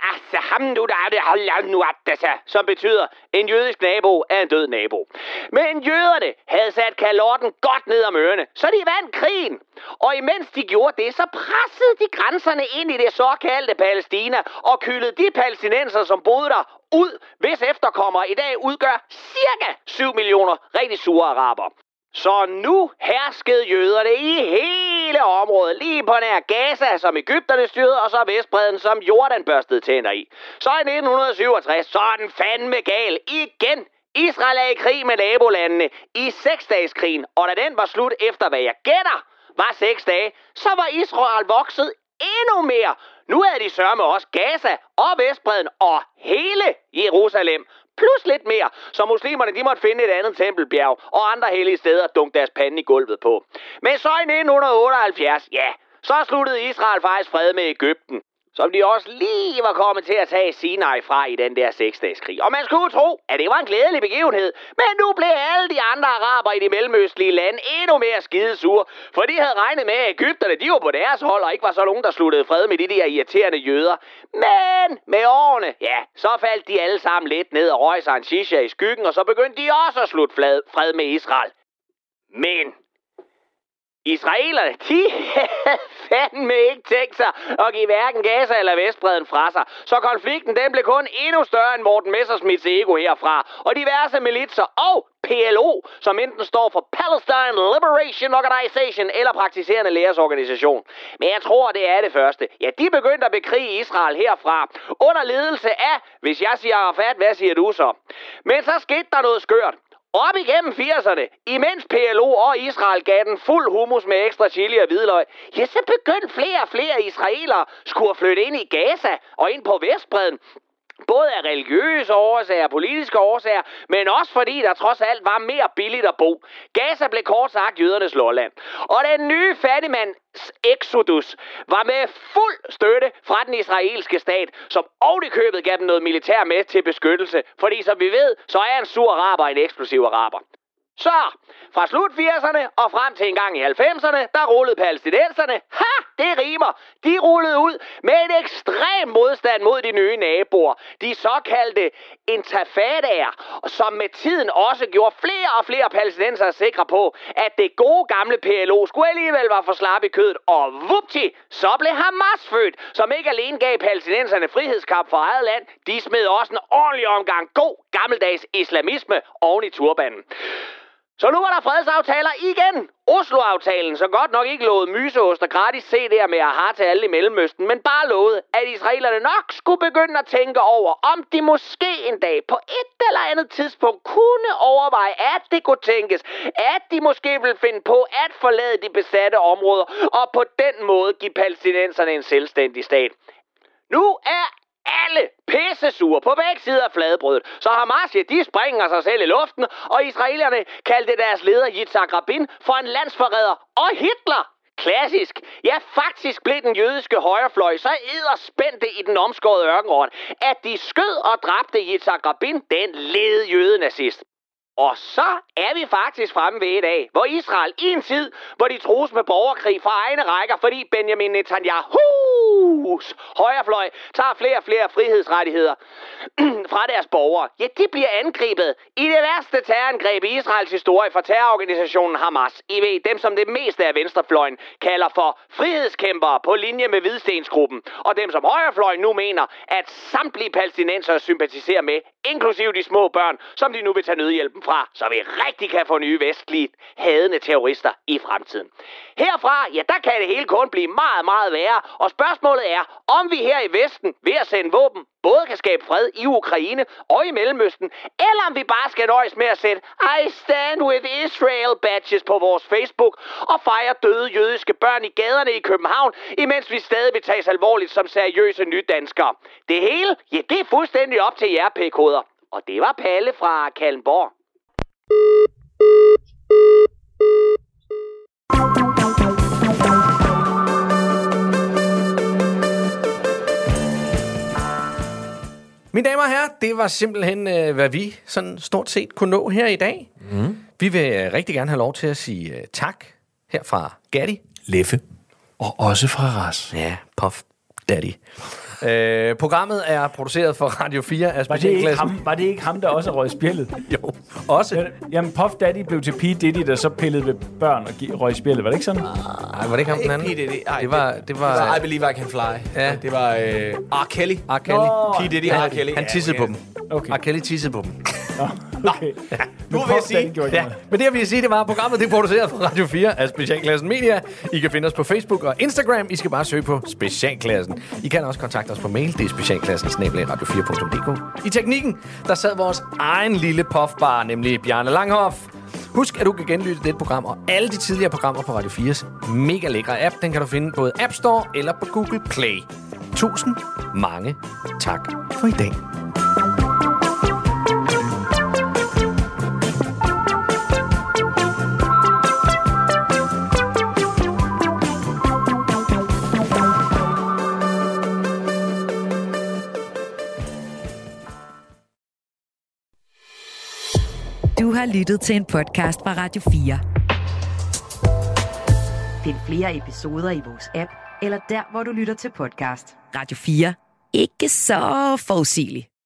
som betyder, en jødisk nabo er en død nabo. Men jøderne havde sat kalotten godt ned om ørerne, så de vandt krigen. Og imens de gjorde det, så pressede de grænserne ind i det såkaldte Palæstina og kyldede de palæstinenser, som boede der, ud, hvis efterkommere i dag udgør cirka syv millioner rigtig sure araber. Så nu herskede jøderne i hele området, lige på nær Gaza, som Egypterne styrede, og så Vestbredden, som Jordan børstede tænder i. Så i nitten syvogtres, så er den fandme gal igen. Israel er i krig med nabolandene i seksdageskrigen, og da den var slut efter, hvad jeg gætter, var seks dage, så var Israel vokset endnu mere. Nu er de sørme også Gaza og Vestbredden og hele Jerusalem. Plus lidt mere, så muslimerne de måtte finde et andet tempelbjerg og andre hellige steder at dunke deres pande i gulvet på. Men så i nitten otteoghalvfjerds, ja, så sluttede Israel faktisk fred med Egypten, som de også lige var kommet til at tage Sinai fra i den der seksdageskrig. Og man skulle tro, at det var en glædelig begivenhed, men nu blev alle de andre araber i de mellemøstlige lande endnu mere skidesure, for de havde regnet med, at Egypterne de var på deres hold, og ikke var så nogen, der sluttede fred med de der irriterende jøder. Men med årene, ja, så faldt de alle sammen lidt ned og røg sig en shisha i skyggen, og så begyndte de også at slutte fred med Israel. Men israelerne, de havde fandme ikke tænkt sig at give hverken Gaza eller Vestbredden fra sig. Så konflikten den blev kun endnu større end Morten Messerschmidts ego herfra. Og diverse militser og P L O, som enten står for Palestine Liberation Organization eller praktiserende lægers organisation. Men jeg tror, det er det første. Ja, de begyndte at bekrige Israel herfra under ledelse af, hvis jeg siger Arafat, hvad siger du så? Men så skete der noget skørt. Op igennem firserne, imens P L O og Israel gav den fuld hummus med ekstra chili og hvidløg, ja, så begyndte flere og flere israelere skulle flytte ind i Gaza og ind på Vestbredden. Både af religiøse årsager og politiske årsager, men også fordi der trods alt var mere billigt at bo. Gaza blev kort sagt jødernes lolland. Og den nye fattigmands exodus var med fuld støtte fra den israelske stat, som ovenikøbet gav dem noget militær med til beskyttelse. Fordi som vi ved, så er en sur araber en eksplosiv araber. Så, fra slut firserne og frem til en gang i halvfemserne, der rullede palæstinenserne. Ha! Det rimer. De rullede ud med et ekstrem modstand mod de nye naboer. De såkaldte intifadaer, som med tiden også gjorde flere og flere palæstinensere sikre på, at det gode gamle P L O skulle alligevel være for slap i kødet. Og vupti, så blev Hamas født, som ikke alene gav palæstinenserne frihedskamp for eget land. De smed også en ordentlig omgang god gammeldags islamisme oven i turbanen. Så nu var der fredsaftaler igen. Oslo-aftalen, som godt nok ikke lovede myseost og gratis C D'er med aha til alle i Mellemøsten, men bare lovede, at israelerne nok skulle begynde at tænke over, om de måske en dag på et eller andet tidspunkt kunne overveje, at det kunne tænkes, at de måske ville finde på at forlade de besatte områder, og på den måde give palæstinenserne en selvstændig stat. Nu er alle pissesure på begge sider af fladbrødet. Så Hamas, ja, de springer sig selv i luften, og israelerne kaldte deres leder Yitzhak Rabin for en landsforræder og Hitler. Klassisk. Ja, faktisk blev den jødiske højrefløj så edderspændte i den omskårede ørkenrond, at de skød og dræbte Yitzhak Rabin, den lede jødenazist. Og så er vi faktisk fremme ved i dag, hvor Israel i en tid, hvor de trues med borgerkrig fra egne rækker, fordi Benjamin Netanyahus højrefløj tager flere og flere frihedsrettigheder fra deres borgere. Ja, de bliver angrebet i det værste terrorangreb i Israels historie for terrororganisationen Hamas. I ved, dem som det meste af venstrefløjen kalder for frihedskæmpere på linje med Hvidstensgruppen. Og dem som højrefløjen nu mener, at samtlige palæstinensere sympatiserer med, inklusive de små børn, som de nu vil tage nødhjælpen fra, så vi rigtig kan få nye vestlige hadende terrorister i fremtiden. Herfra, ja, der kan det hele kun blive meget, meget værre, og spørgsmålet er, om vi her i Vesten ved at sende våben både kan skabe fred i Ukraine og i Mellemøsten, eller om vi bare skal nøjes med at sætte I stand with Israel badges på vores Facebook og fejre døde jødiske børn i gaderne i København, imens vi stadig vil tages alvorligt som seriøse nydanskere. Det hele, ja, det er fuldstændig op til jer, pækoder. Og det var Palle fra Kalundborg. Mine damer og herrer, det var simpelthen, øh, hvad vi sådan stort set kunne nå her i dag. Mm. Vi vil øh, rigtig gerne have lov til at sige øh, tak her fra Gatti. Leffe. Og også fra Ras. Ja, Puff Daddy. Øh, programmet er produceret for Radio fire af Specialklassen. Var det ikke ham, der også røg spjældet? Jo, også. Jamen, Puff Daddy blev til P. Diddy, der så pillede ved børn og røg spjældet. Var det ikke sådan? Nej, var det ikke ham den anden? P. Diddy. Ej, det var... Det var, det var I Believe I Can Fly. Ja. Det var uh, R. Kelly. R. Kelly. P. Diddy og R. Kelly. Han tissede ja, på dem. Okay. R. Kelly tissede på dem. Okay. Ja. Nu vil jeg sige, ja. Men det jeg vil sige, det var, at programmet det er produceret på Radio fire af Specialklassen Media. I kan finde os på Facebook og Instagram. I skal bare søge på Specialklassen. I kan også kontakte os på mail. Det er specialklassen snabel-a radio fire punktum d k. I teknikken, der sad vores egen lille puffbar, nemlig Bjarne Langhoff. Husk, at du kan genlytte dette program og alle de tidligere programmer på Radio fires mega lækre app. Den kan du finde både App Store eller på Google Play. Tusind mange tak for i dag. Du har lyttet til en podcast fra Radio fire. Find flere episoder i vores app, eller der, hvor du lytter til podcast. Radio fire. Ikke så forudsigeligt.